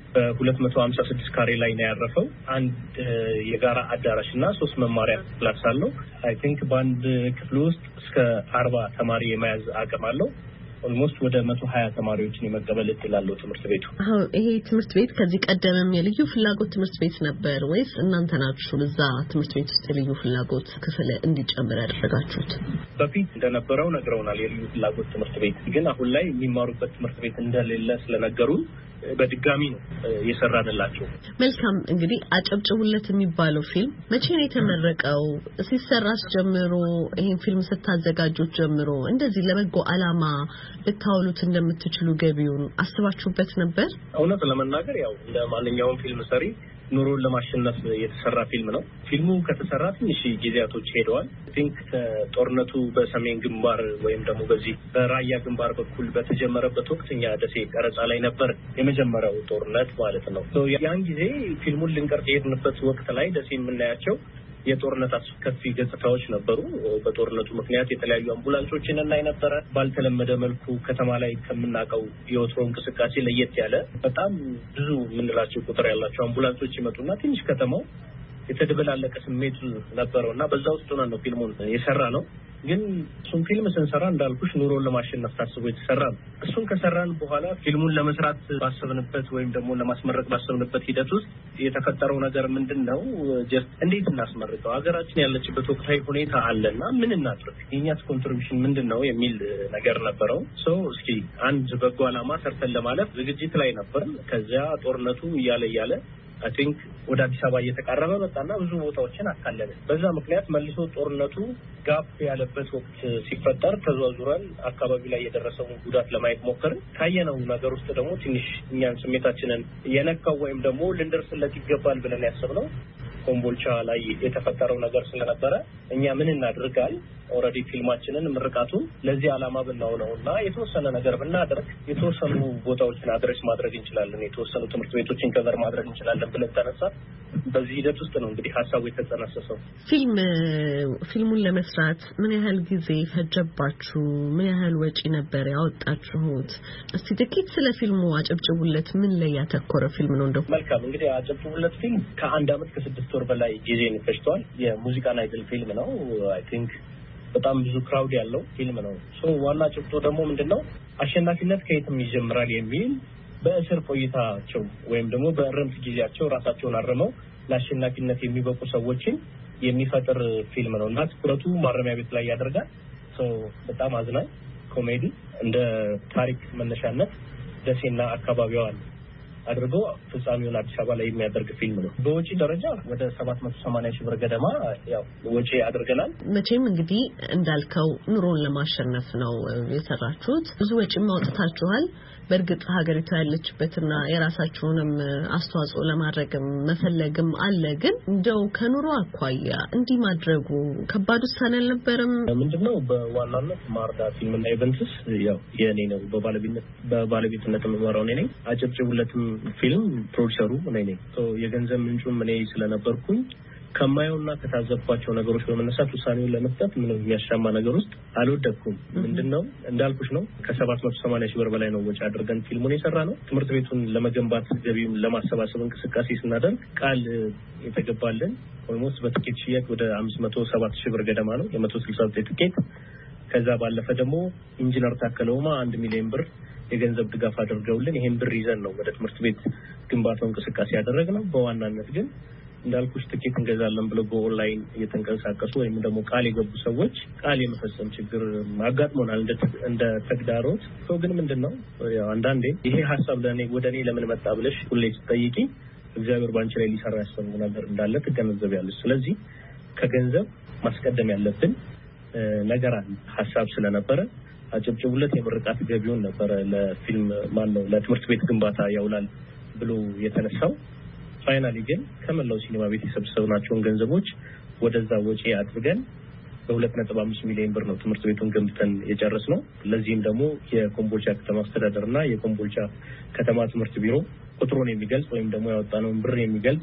በ256 ካሬ ላይ ነው ያረፈው። አንድ የጋራ አዳራሽና 3 መማሪያ ክላስ አለው። አይ ቲንክ በአንድ ክፍል ውስጥ እስከ 40 ተማሪ የመያዝ አቅም አለው። ኦልሞስት ወደ 120 ተማሪዎችን የመቀበል እድል አለው ትምህርት ቤቱ።
ይሄ ትምህርት ቤት ከዚህ ቀደምም የልዩ ፍላጎት ትምህርት ቤት ነበር ወይስ እናንተ ናችሁ እዛ ትምህርት ቤት ውስጥ የልዩ ፍላጎት ክፍል እንዲጨምር ያደረጋችሁት?
በፊት እንደነበረው ነግረውናል የልዩ ፍላጎት ትምህርት ቤት፣ ግን አሁን ላይ የሚማሩበት ትምህርት ቤት እንደሌለ ስለነገሩን በድጋሚ ነው የሰራንላቸው።
መልካም እንግዲህ አጨብጭቡለት የሚባለው ፊልም መቼ ነው የተመረቀው? ሲሰራስ ጀምሮ ይሄን ፊልም ስታዘጋጁት ጀምሮ እንደዚህ ለበጎ ዓላማ ልታውሉት እንደምትችሉ ገቢውን አስባችሁበት ነበር?
እውነት ለመናገር ያው ለማንኛውም ፊልም ሰሪ ኑሮን ለማሸነፍ የተሰራ ፊልም ነው። ፊልሙ ከተሰራ ትንሽ ጊዜያቶች ሄደዋል። ቲንክ ጦርነቱ በሰሜን ግንባር ወይም ደግሞ በዚህ በራያ ግንባር በኩል በተጀመረበት ወቅት እኛ ደሴ ቀረጻ ላይ ነበር፣ የመጀመሪያው ጦርነት ማለት ነው። ያን ጊዜ ፊልሙን ልንቀርጽ የሄድንበት ወቅት ላይ ደሴ የምናያቸው የጦርነት አስከፊ ገጽታዎች ነበሩ። በጦርነቱ ምክንያት የተለያዩ አምቡላንሶችን እናይ ነበረ። ባልተለመደ መልኩ ከተማ ላይ ከምናውቀው የወትሮ እንቅስቃሴ ለየት ያለ በጣም ብዙ የምንላቸው ቁጥር ያላቸው አምቡላንሶች ይመጡና ትንሽ ከተማው የተደበላለቀ ስሜት ነበረውና በዛ ውስጥ ነው ፊልሙን የሰራ ነው። ግን እሱን ፊልም ስንሰራ እንዳልኩሽ ኑሮን ለማሸነፍ ታስቦ የተሰራ ነው። እሱን ከሰራን በኋላ ፊልሙን ለመስራት ባሰብንበት ወይም ደግሞ ለማስመረቅ ባሰብንበት ሂደት ውስጥ የተፈጠረው ነገር ምንድነው? ጀስት እንዴት እናስመርቀው? ሀገራችን ያለችበት ወቅታዊ ሁኔታ አለና ምን እናድርግ? የኛስ ኮንትሪቢዩሽን ምንድነው የሚል ነገር ነበረው። እስኪ አንድ በጎ ዓላማ ሰርተን ለማለፍ ዝግጅት ላይ ነበር። ከዚያ ጦርነቱ እያለ አይ ቲንክ ወደ አዲስ አበባ እየተቃረበ መጣና ብዙ ቦታዎችን አካለለ። በዛ ምክንያት መልሶ ጦርነቱ ጋፕ ያለበት ወቅት ሲፈጠር ተዘዋዙረን አካባቢ ላይ የደረሰውን ጉዳት ለማየት ሞከርን። ካየነው ነገር ውስጥ ደግሞ ትንሽ እኛን ስሜታችንን የነካው ወይም ደግሞ ልንደርስለት ይገባል ብለን ያሰብነው ኮምቦልቻ ላይ የተፈጠረው ነገር ስለነበረ እኛ ምን እናድርጋል ኦሬዲ ፊልማችንን ምርቃቱን ለዚህ ዓላማ ብናውነውና የተወሰነ ነገር ብናደርግ የተወሰኑ ቦታዎችን አድሬስ ማድረግ እንችላለን፣ የተወሰኑ ትምህርት ቤቶችን ከቨር ማድረግ እንችላለን ብለን ተነሳ። በዚህ ሂደት ውስጥ ነው እንግዲህ ሀሳቡ የተጠነሰሰው።
ፊልሙን ለመስራት ምን ያህል ጊዜ ፈጀባችሁ? ምን ያህል ወጪ ነበር ያወጣችሁት? እስቲ ጥቂት ስለ ፊልሙ አጨብጭቡለት። ምን ላይ ያተኮረ ፊልም ነው እንደው?
መልካም እንግዲህ አጨብጭቡለት ፊልም ከ1 ዓመት ከ6 ወር በላይ ጊዜን ፈጅቷል። የሙዚቃና የድል ፊልም ነው። አይ ቲንክ በጣም ብዙ ክራውድ ያለው ፊልም ነው። ዋና ጭብጡ ደግሞ ምንድነው? አሸናፊነት ከየትም ይጀምራል የሚል በእስር ቆይታቸው ወይም ደግሞ በእርምት ጊዜያቸው ራሳቸውን አርመው ለአሸናፊነት የሚበቁ ሰዎችን የሚፈጥር ፊልም ነው እና ትኩረቱ ማረሚያ ቤት ላይ ያደርጋል። በጣም አዝናኝ ኮሜዲ እንደ ታሪክ መነሻነት ደሴና አካባቢዋን አድርገው ፍጻሜውን አዲስ አበባ ላይ የሚያደርግ ፊልም ነው። በወጪ ደረጃ ወደ 780 ሺህ ብር ገደማ ያው ወጪ አድርገናል።
መቼም እንግዲህ እንዳልከው ኑሮን ለማሸነፍ ነው የሰራችሁት። ብዙ ወጪም አውጥታችኋል። በእርግጥ ሀገሪቱ ያለችበትና የራሳችሁንም አስተዋጽኦ ለማድረግም መፈለግም አለ። ግን እንደው ከኑሮ አኳያ እንዲህ ማድረጉ ከባድ ውሳኔ አልነበረም?
ምንድነው በዋናነት ማርዳ ፊልምና ኢቨንትስ ያው የኔ ነው በባለቤትነት የምመራው እኔ ነኝ። አጨብጭቡለትም ፊልም ፕሮዲሰሩ እኔ ነኝ። የገንዘብ ምንጩም እኔ ስለነበርኩኝ ከማየውና ከታዘብኳቸው ነገሮች በመነሳት ውሳኔውን ለመስጠት ምንም የሚያሻማ ነገር ውስጥ አልወደኩም። ምንድነው እንዳልኩሽ ነው ከ780 ሺህ ብር በላይ ነው ወጪ አድርገን ፊልሙን የሰራ ነው። ትምህርት ቤቱን ለመገንባት ገቢውን ለማሰባሰብ እንቅስቃሴ ስናደርግ ቃል የተገባልን ኦልሞስት በትኬት ሽያጭ ወደ 507 ሺህ ብር ገደማ ነው የ169 ትኬት። ከዛ ባለፈ ደግሞ ኢንጂነር ታከለውማ 1 ሚሊዮን ብር የገንዘብ ድጋፍ አድርገውልን ይሄን ብር ይዘን ነው ወደ ትምህርት ቤት ግንባታው እንቅስቃሴ ያደረግነው። በዋናነት ግን እንዳልኩሽ ትኬት እንገዛለን ብለው በኦንላይን እየተንቀሳቀሱ ወይም ደግሞ ቃል የገቡ ሰዎች ቃል የመፈጸም ችግር አጋጥሞናል እንደ ተግዳሮት። ግን ምንድነው ያው አንዳንዴ ይሄ ሐሳብ ወደኔ ለምን መጣ ብለሽ ሁሌ ስትጠይቂ እግዚአብሔር ባንቺ ላይ ሊሰራ ያሰበው ነገር እንዳለ ትገነዘቢያለሽ። ስለዚህ ከገንዘብ ማስቀደም ያለብን ነገር አለ ሐሳብ ስለነበረ አጨብጭቡለት የምርቃት ገቢውን ነበር ለፊልም ለትምህርት ቤት ግንባታ ያውላል ብሎ የተነሳው። ፋይናሊ ግን ከመላው ሲኒማ ቤት የሰበሰብናቸውን ገንዘቦች ወደዛ ወጪ አድርገን በ2.5 ሚሊዮን ብር ነው ትምህርት ቤቱን ገንብተን የጨረስነው። ለዚህም ደግሞ የኮምቦልቻ ከተማ አስተዳደርና የኮምቦልቻ ከተማ ትምህርት ቢሮ ቁጥሩን የሚገልጽ ወይም ደግሞ ያወጣነውን ብር የሚገልጽ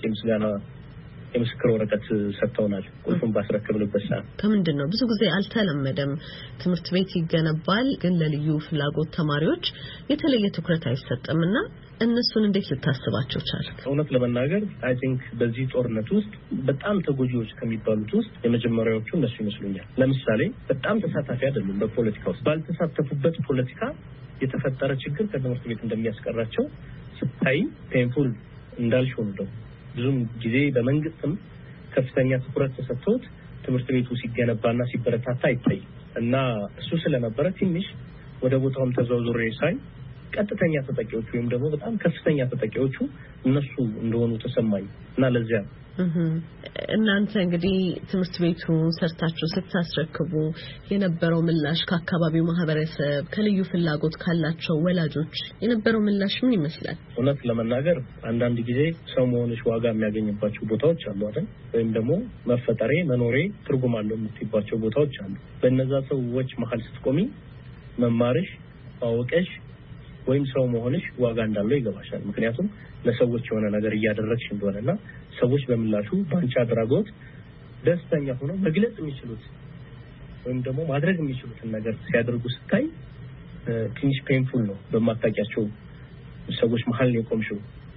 የምስክር ወረቀት ሰጥተውናል ቁልፉን ባስረከብንበት ሰዓት።
ከምንድነው ብዙ ጊዜ አልተለመደም። ትምህርት ቤት ይገነባል፣ ግን ለልዩ ፍላጎት ተማሪዎች የተለየ ትኩረት አይሰጥምና እነሱን እንዴት ልታስባቸው ቻልክ?
እውነት ለመናገር አይ ቲንክ በዚህ ጦርነት ውስጥ በጣም ተጎጂዎች ከሚባሉት ውስጥ የመጀመሪያዎቹ እነሱ ይመስሉኛል። ለምሳሌ በጣም ተሳታፊ አይደሉም በፖለቲካ ውስጥ። ባልተሳተፉበት ፖለቲካ የተፈጠረ ችግር ከትምህርት ቤት እንደሚያስቀራቸው ስታይ ፔንፉል እንዳልሽው ነው። ብዙም ጊዜ በመንግስትም ከፍተኛ ትኩረት ተሰጥቶት ትምህርት ቤቱ ሲገነባና ሲበረታታ አይታይም እና እሱ ስለነበረ ትንሽ ወደ ቦታውም ተዘዋውሬ ሳይ ቀጥተኛ ተጠቂዎቹ ወይም ደግሞ በጣም ከፍተኛ ተጠቂዎቹ እነሱ እንደሆኑ ተሰማኝ እና ለዚያ
እናንተ እንግዲህ ትምህርት ቤቱን ሰርታችሁ ስታስረክቡ የነበረው ምላሽ ከአካባቢው ማህበረሰብ ከልዩ ፍላጎት ካላቸው ወላጆች የነበረው ምላሽ ምን ይመስላል?
እውነት ለመናገር አንዳንድ ጊዜ ሰው መሆንሽ ዋጋ የሚያገኝባቸው ቦታዎች አሉ አይደል? ወይም ደግሞ መፈጠሬ መኖሬ ትርጉም አለው የምትይባቸው ቦታዎች አሉ። በእነዛ ሰዎች መሀል ስትቆሚ መማርሽ ማወቅሽ ወይም ሰው መሆንሽ ዋጋ እንዳለው ይገባሻል። ምክንያቱም ለሰዎች የሆነ ነገር እያደረግሽ እንደሆነና ሰዎች በምላሹ ባንቺ አድራጎት ደስተኛ ሆነው መግለጽ የሚችሉት ወይም ደግሞ ማድረግ የሚችሉትን ነገር ሲያደርጉ ስታይ ትንሽ ፔንፉል ነው። በማታውቂያቸው ሰዎች መሀል ነው የቆምሽው።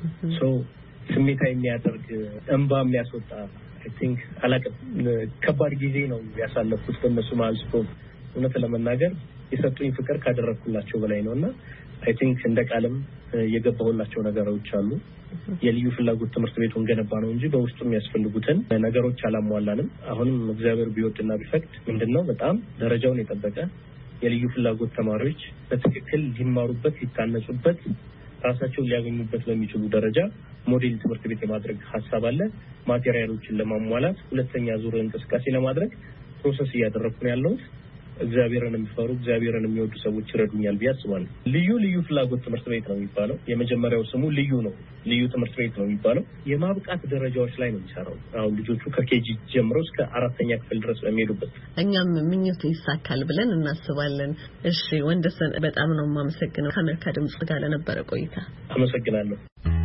ስሜታ የሚያደርግ እንባ የሚያስወጣ አይ ቲንክ አላውቅም ከባድ ጊዜ ነው ያሳለፍኩት በእነሱ መሀል ስቆም። እውነት ለመናገር የሰጡኝ ፍቅር ካደረኩላቸው በላይ ነውና አይ ቲንክ እንደ ቃልም የገባሁላቸው ነገሮች አሉ። የልዩ ፍላጎት ትምህርት ቤቱን ገነባ ነው እንጂ በውስጡ የሚያስፈልጉትን ነገሮች አላሟላንም። አሁንም እግዚአብሔር ቢወድና ቢፈቅድ ምንድነው በጣም ደረጃውን የጠበቀ የልዩ ፍላጎት ተማሪዎች በትክክል ሊማሩበት ሊታነጹበት ራሳቸውን ሊያገኙበት በሚችሉ ደረጃ ሞዴል ትምህርት ቤት የማድረግ ሐሳብ አለ። ማቴሪያሎችን ለማሟላት ሁለተኛ ዙር እንቅስቃሴ ለማድረግ ፕሮሰስ እያደረኩ ነው ያለሁት። እግዚአብሔርን የሚፈሩ እግዚአብሔርን የሚወዱ ሰዎች ይረዱኛል ብዬ አስባለሁ። ልዩ ፍላጎት ትምህርት ቤት ነው የሚባለው። የመጀመሪያው ስሙ ልዩ ነው። ልዩ ትምህርት ቤት ነው የሚባለው። የማብቃት ደረጃዎች ላይ ነው የሚሰራው። አሁን ልጆቹ ከኬጂ ጀምሮ እስከ 4ኛ ክፍል ድረስ በሚሄዱበት
እኛም ምኞት ይሳካል ብለን እናስባለን። እሺ ወንደሰን በጣም ነው የማመሰግነው ከአሜሪካ ድምጽ ጋር ለነበረ ቆይታ።
አመሰግናለሁ።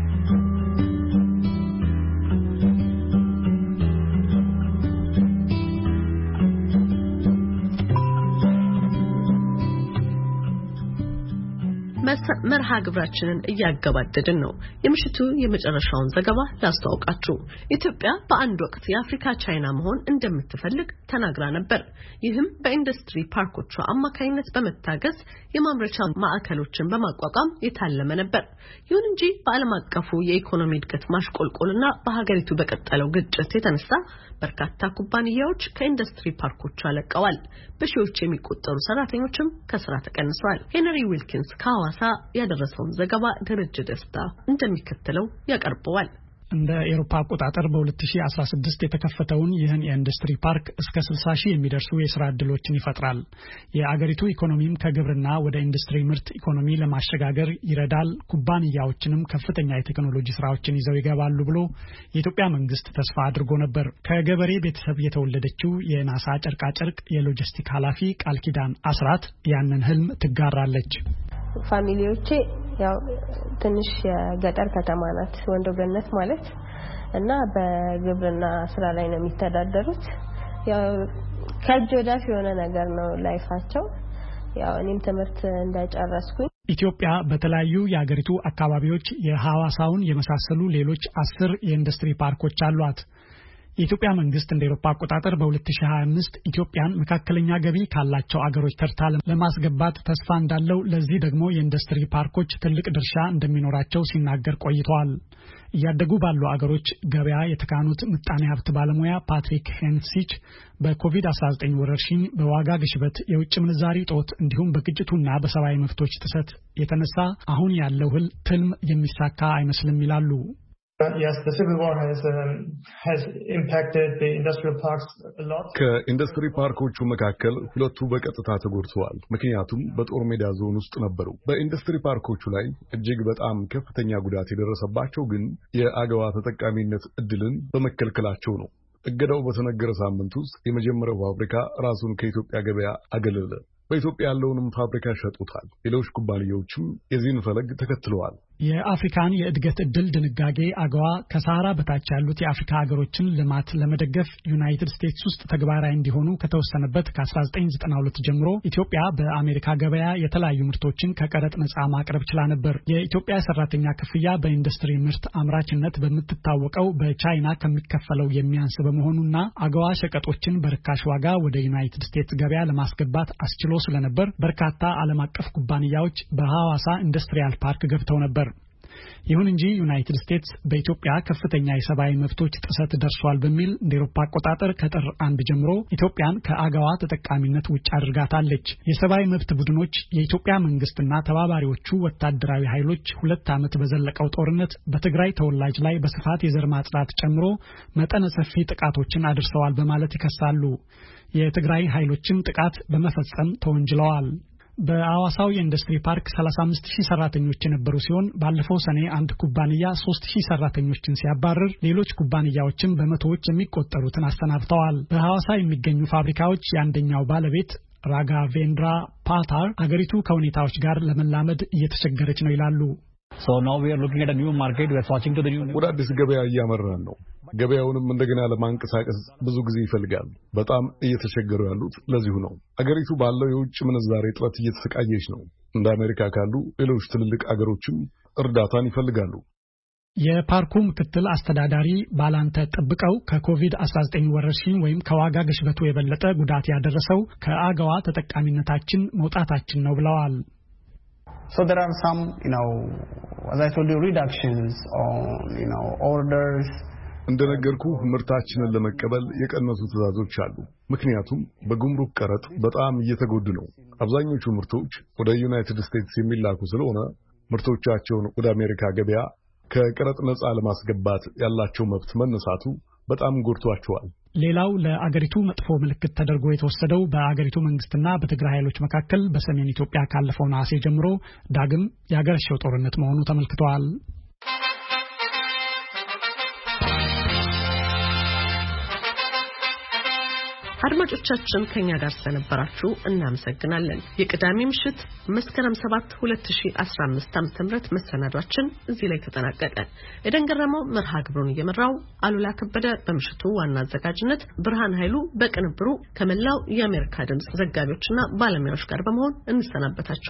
መርሃ ግብራችንን እያገባደድን ነው። የምሽቱ የመጨረሻውን ዘገባ ላስተዋውቃችሁ። ኢትዮጵያ በአንድ ወቅት የአፍሪካ ቻይና መሆን እንደምትፈልግ ተናግራ ነበር። ይህም በኢንዱስትሪ ፓርኮቿ አማካኝነት በመታገዝ የማምረቻ ማዕከሎችን በማቋቋም የታለመ ነበር። ይሁን እንጂ በዓለም አቀፉ የኢኮኖሚ እድገት ማሽቆልቆልና በሀገሪቱ በቀጠለው ግጭት የተነሳ በርካታ ኩባንያዎች ከኢንዱስትሪ ፓርኮቿ ለቀዋል። በሺዎች የሚቆጠሩ ሰራተኞችም ከስራ ተቀንሰዋል። ሄንሪ ዊልኪንስ ከሐዋሳ ያደረሰውን ዘገባ ደረጀ ደስታ እንደሚከተለው ያቀርበዋል።
እንደ አውሮፓ አቆጣጠር በ2016 የተከፈተውን ይህን የኢንዱስትሪ ፓርክ እስከ 60 ሺህ የሚደርሱ የሥራ ዕድሎችን ይፈጥራል። የአገሪቱ ኢኮኖሚም ከግብርና ወደ ኢንዱስትሪ ምርት ኢኮኖሚ ለማሸጋገር ይረዳል። ኩባንያዎችንም ከፍተኛ የቴክኖሎጂ ስራዎችን ይዘው ይገባሉ ብሎ የኢትዮጵያ መንግስት ተስፋ አድርጎ ነበር። ከገበሬ ቤተሰብ የተወለደችው የናሳ ጨርቃጨርቅ የሎጂስቲክ ኃላፊ ቃል ኪዳን አስራት ያንን ህልም ትጋራለች።
ፋሚሊዎቼ ያው ትንሽ የገጠር ከተማ ናት ወንዶ ገነት ማለት እና በግብርና ስራ ላይ ነው የሚተዳደሩት። ያው ከእጅ ወዳፍ የሆነ ነገር ነው ላይፋቸው። ያው እኔም ትምህርት እንደጨረስኩኝ
ኢትዮጵያ በተለያዩ የአገሪቱ አካባቢዎች የሐዋሳውን የመሳሰሉ ሌሎች 10 የኢንዱስትሪ ፓርኮች አሏት። የኢትዮጵያ መንግስት እንደ አውሮፓ አቆጣጠር በ2025 ኢትዮጵያን መካከለኛ ገቢ ካላቸው አገሮች ተርታ ለማስገባት ተስፋ እንዳለው፣ ለዚህ ደግሞ የኢንዱስትሪ ፓርኮች ትልቅ ድርሻ እንደሚኖራቸው ሲናገር ቆይተዋል። እያደጉ ባሉ አገሮች ገበያ የተካኑት ምጣኔ ሀብት ባለሙያ ፓትሪክ ሄንሲች በኮቪድ-19 ወረርሽኝ፣ በዋጋ ግሽበት፣ የውጭ ምንዛሪ ጦት እንዲሁም በግጭቱና በሰብአዊ መብቶች ጥሰት የተነሳ አሁን ያለው ህልም የሚሳካ አይመስልም ይላሉ።
Yes, the civil war has impacted the industrial parks a lot.
ከኢንዱስትሪ ፓርኮቹ መካከል ሁለቱ በቀጥታ ተጎድተዋል። ምክንያቱም በጦር ሜዳ ዞን ውስጥ ነበሩ። በኢንዱስትሪ ፓርኮቹ ላይ እጅግ በጣም ከፍተኛ ጉዳት የደረሰባቸው ግን የአገዋ ተጠቃሚነት እድልን በመከልከላቸው ነው። እገዳው በተነገረ ሳምንት ውስጥ የመጀመሪያው ፋብሪካ ራሱን ከኢትዮጵያ ገበያ አገለለ። በኢትዮጵያ ያለውንም ፋብሪካ ሸጡታል። ሌሎች ኩባንያዎችም የዚህን ፈለግ ተከትለዋል።
የአፍሪካን የእድገት እድል ድንጋጌ አገዋ ከሳህራ በታች ያሉት የአፍሪካ ሀገሮችን ልማት ለመደገፍ ዩናይትድ ስቴትስ ውስጥ ተግባራዊ እንዲሆኑ ከተወሰነበት ከ1992 ጀምሮ ኢትዮጵያ በአሜሪካ ገበያ የተለያዩ ምርቶችን ከቀረጥ ነጻ ማቅረብ ችላ ነበር። የኢትዮጵያ ሰራተኛ ክፍያ በኢንዱስትሪ ምርት አምራችነት በምትታወቀው በቻይና ከሚከፈለው የሚያንስ በመሆኑና አገዋ ሸቀጦችን በርካሽ ዋጋ ወደ ዩናይትድ ስቴትስ ገበያ ለማስገባት አስችሎ ስለነበር በርካታ ዓለም አቀፍ ኩባንያዎች በሐዋሳ ኢንዱስትሪያል ፓርክ ገብተው ነበር። ይሁን እንጂ ዩናይትድ ስቴትስ በኢትዮጵያ ከፍተኛ የሰብአዊ መብቶች ጥሰት ደርሷል በሚል እንደ አውሮፓ አቆጣጠር ከጥር 1 ጀምሮ ኢትዮጵያን ከአገዋ ተጠቃሚነት ውጭ አድርጋታለች። የሰብአዊ መብት ቡድኖች የኢትዮጵያ መንግስትና ተባባሪዎቹ ወታደራዊ ኃይሎች 2 ዓመት በዘለቀው ጦርነት በትግራይ ተወላጅ ላይ በስፋት የዘር ማጽዳት ጨምሮ መጠነ ሰፊ ጥቃቶችን አድርሰዋል በማለት ይከሳሉ። የትግራይ ኃይሎችም ጥቃት በመፈጸም ተወንጅለዋል። በሐዋሳው የኢንዱስትሪ ፓርክ 35000 ሰራተኞች የነበሩ ሲሆን ባለፈው ሰኔ አንድ ኩባንያ 3000 ሰራተኞችን ሲያባርር ሌሎች ኩባንያዎችም በመቶዎች የሚቆጠሩትን አሰናብተዋል። በሐዋሳ የሚገኙ ፋብሪካዎች የአንደኛው ባለቤት ራጋቬንድራ ፓታር አገሪቱ ከሁኔታዎች ጋር ለመላመድ እየተቸገረች ነው ይላሉ።
So now we are looking at a new market. We are switching to the new.
ወደ አዲስ ገበያ እያመራን ነው። ገበያውንም እንደገና ለማንቀሳቀስ ብዙ ጊዜ ይፈልጋል። በጣም እየተቸገሩ ያሉት ለዚሁ ነው። አገሪቱ ባለው የውጭ ምንዛሬ እጥረት እየተሰቃየች ነው። እንደ አሜሪካ ካሉ ሌሎች ትልልቅ አገሮችም እርዳታን ይፈልጋሉ።
የፓርኩ ምክትል አስተዳዳሪ ባላንተ ጠብቀው ከኮቪድ-19 ወረርሽኝ ወይም ከዋጋ ግሽበቱ የበለጠ ጉዳት ያደረሰው ከአገዋ ተጠቃሚነታችን መውጣታችን ነው ብለዋል።
So there are some, as I told you, reductions on, orders.
እንደነገርኩ ምርታችንን ለመቀበል የቀነሱ ትዕዛዞች አሉ። ምክንያቱም በጉምሩክ ቀረጥ በጣም እየተጎዱ ነው። አብዛኞቹ ምርቶች ወደ ዩናይትድ ስቴትስ የሚላኩ ስለሆነ ምርቶቻቸውን ወደ አሜሪካ ገበያ ከቀረጥ ነፃ ለማስገባት ያላቸው መብት መነሳቱ በጣም ጎድቷቸዋል።
ሌላው ለአገሪቱ መጥፎ ምልክት ተደርጎ የተወሰደው በአገሪቱ መንግስትና በትግራይ ኃይሎች መካከል በሰሜን ኢትዮጵያ ካለፈው ነሐሴ ጀምሮ ዳግም ያገረሸው ጦርነት መሆኑ ተመልክቷል።
አድማጮቻችን ከኛ ጋር ስለነበራችሁ እናመሰግናለን። የቅዳሜ ምሽት መስከረም 7 2015 ዓ.ም መሰናዷችን እዚህ ላይ ተጠናቀቀ። የደንገረመው መርሃ ግብሩን እየመራው አሉላ ከበደ በምሽቱ ዋና አዘጋጅነት፣ ብርሃን ኃይሉ በቅንብሩ ከመላው የአሜሪካ ድምጽ ዘጋቢዎችና ባለሙያዎች ጋር በመሆን እንሰናበታችሁ።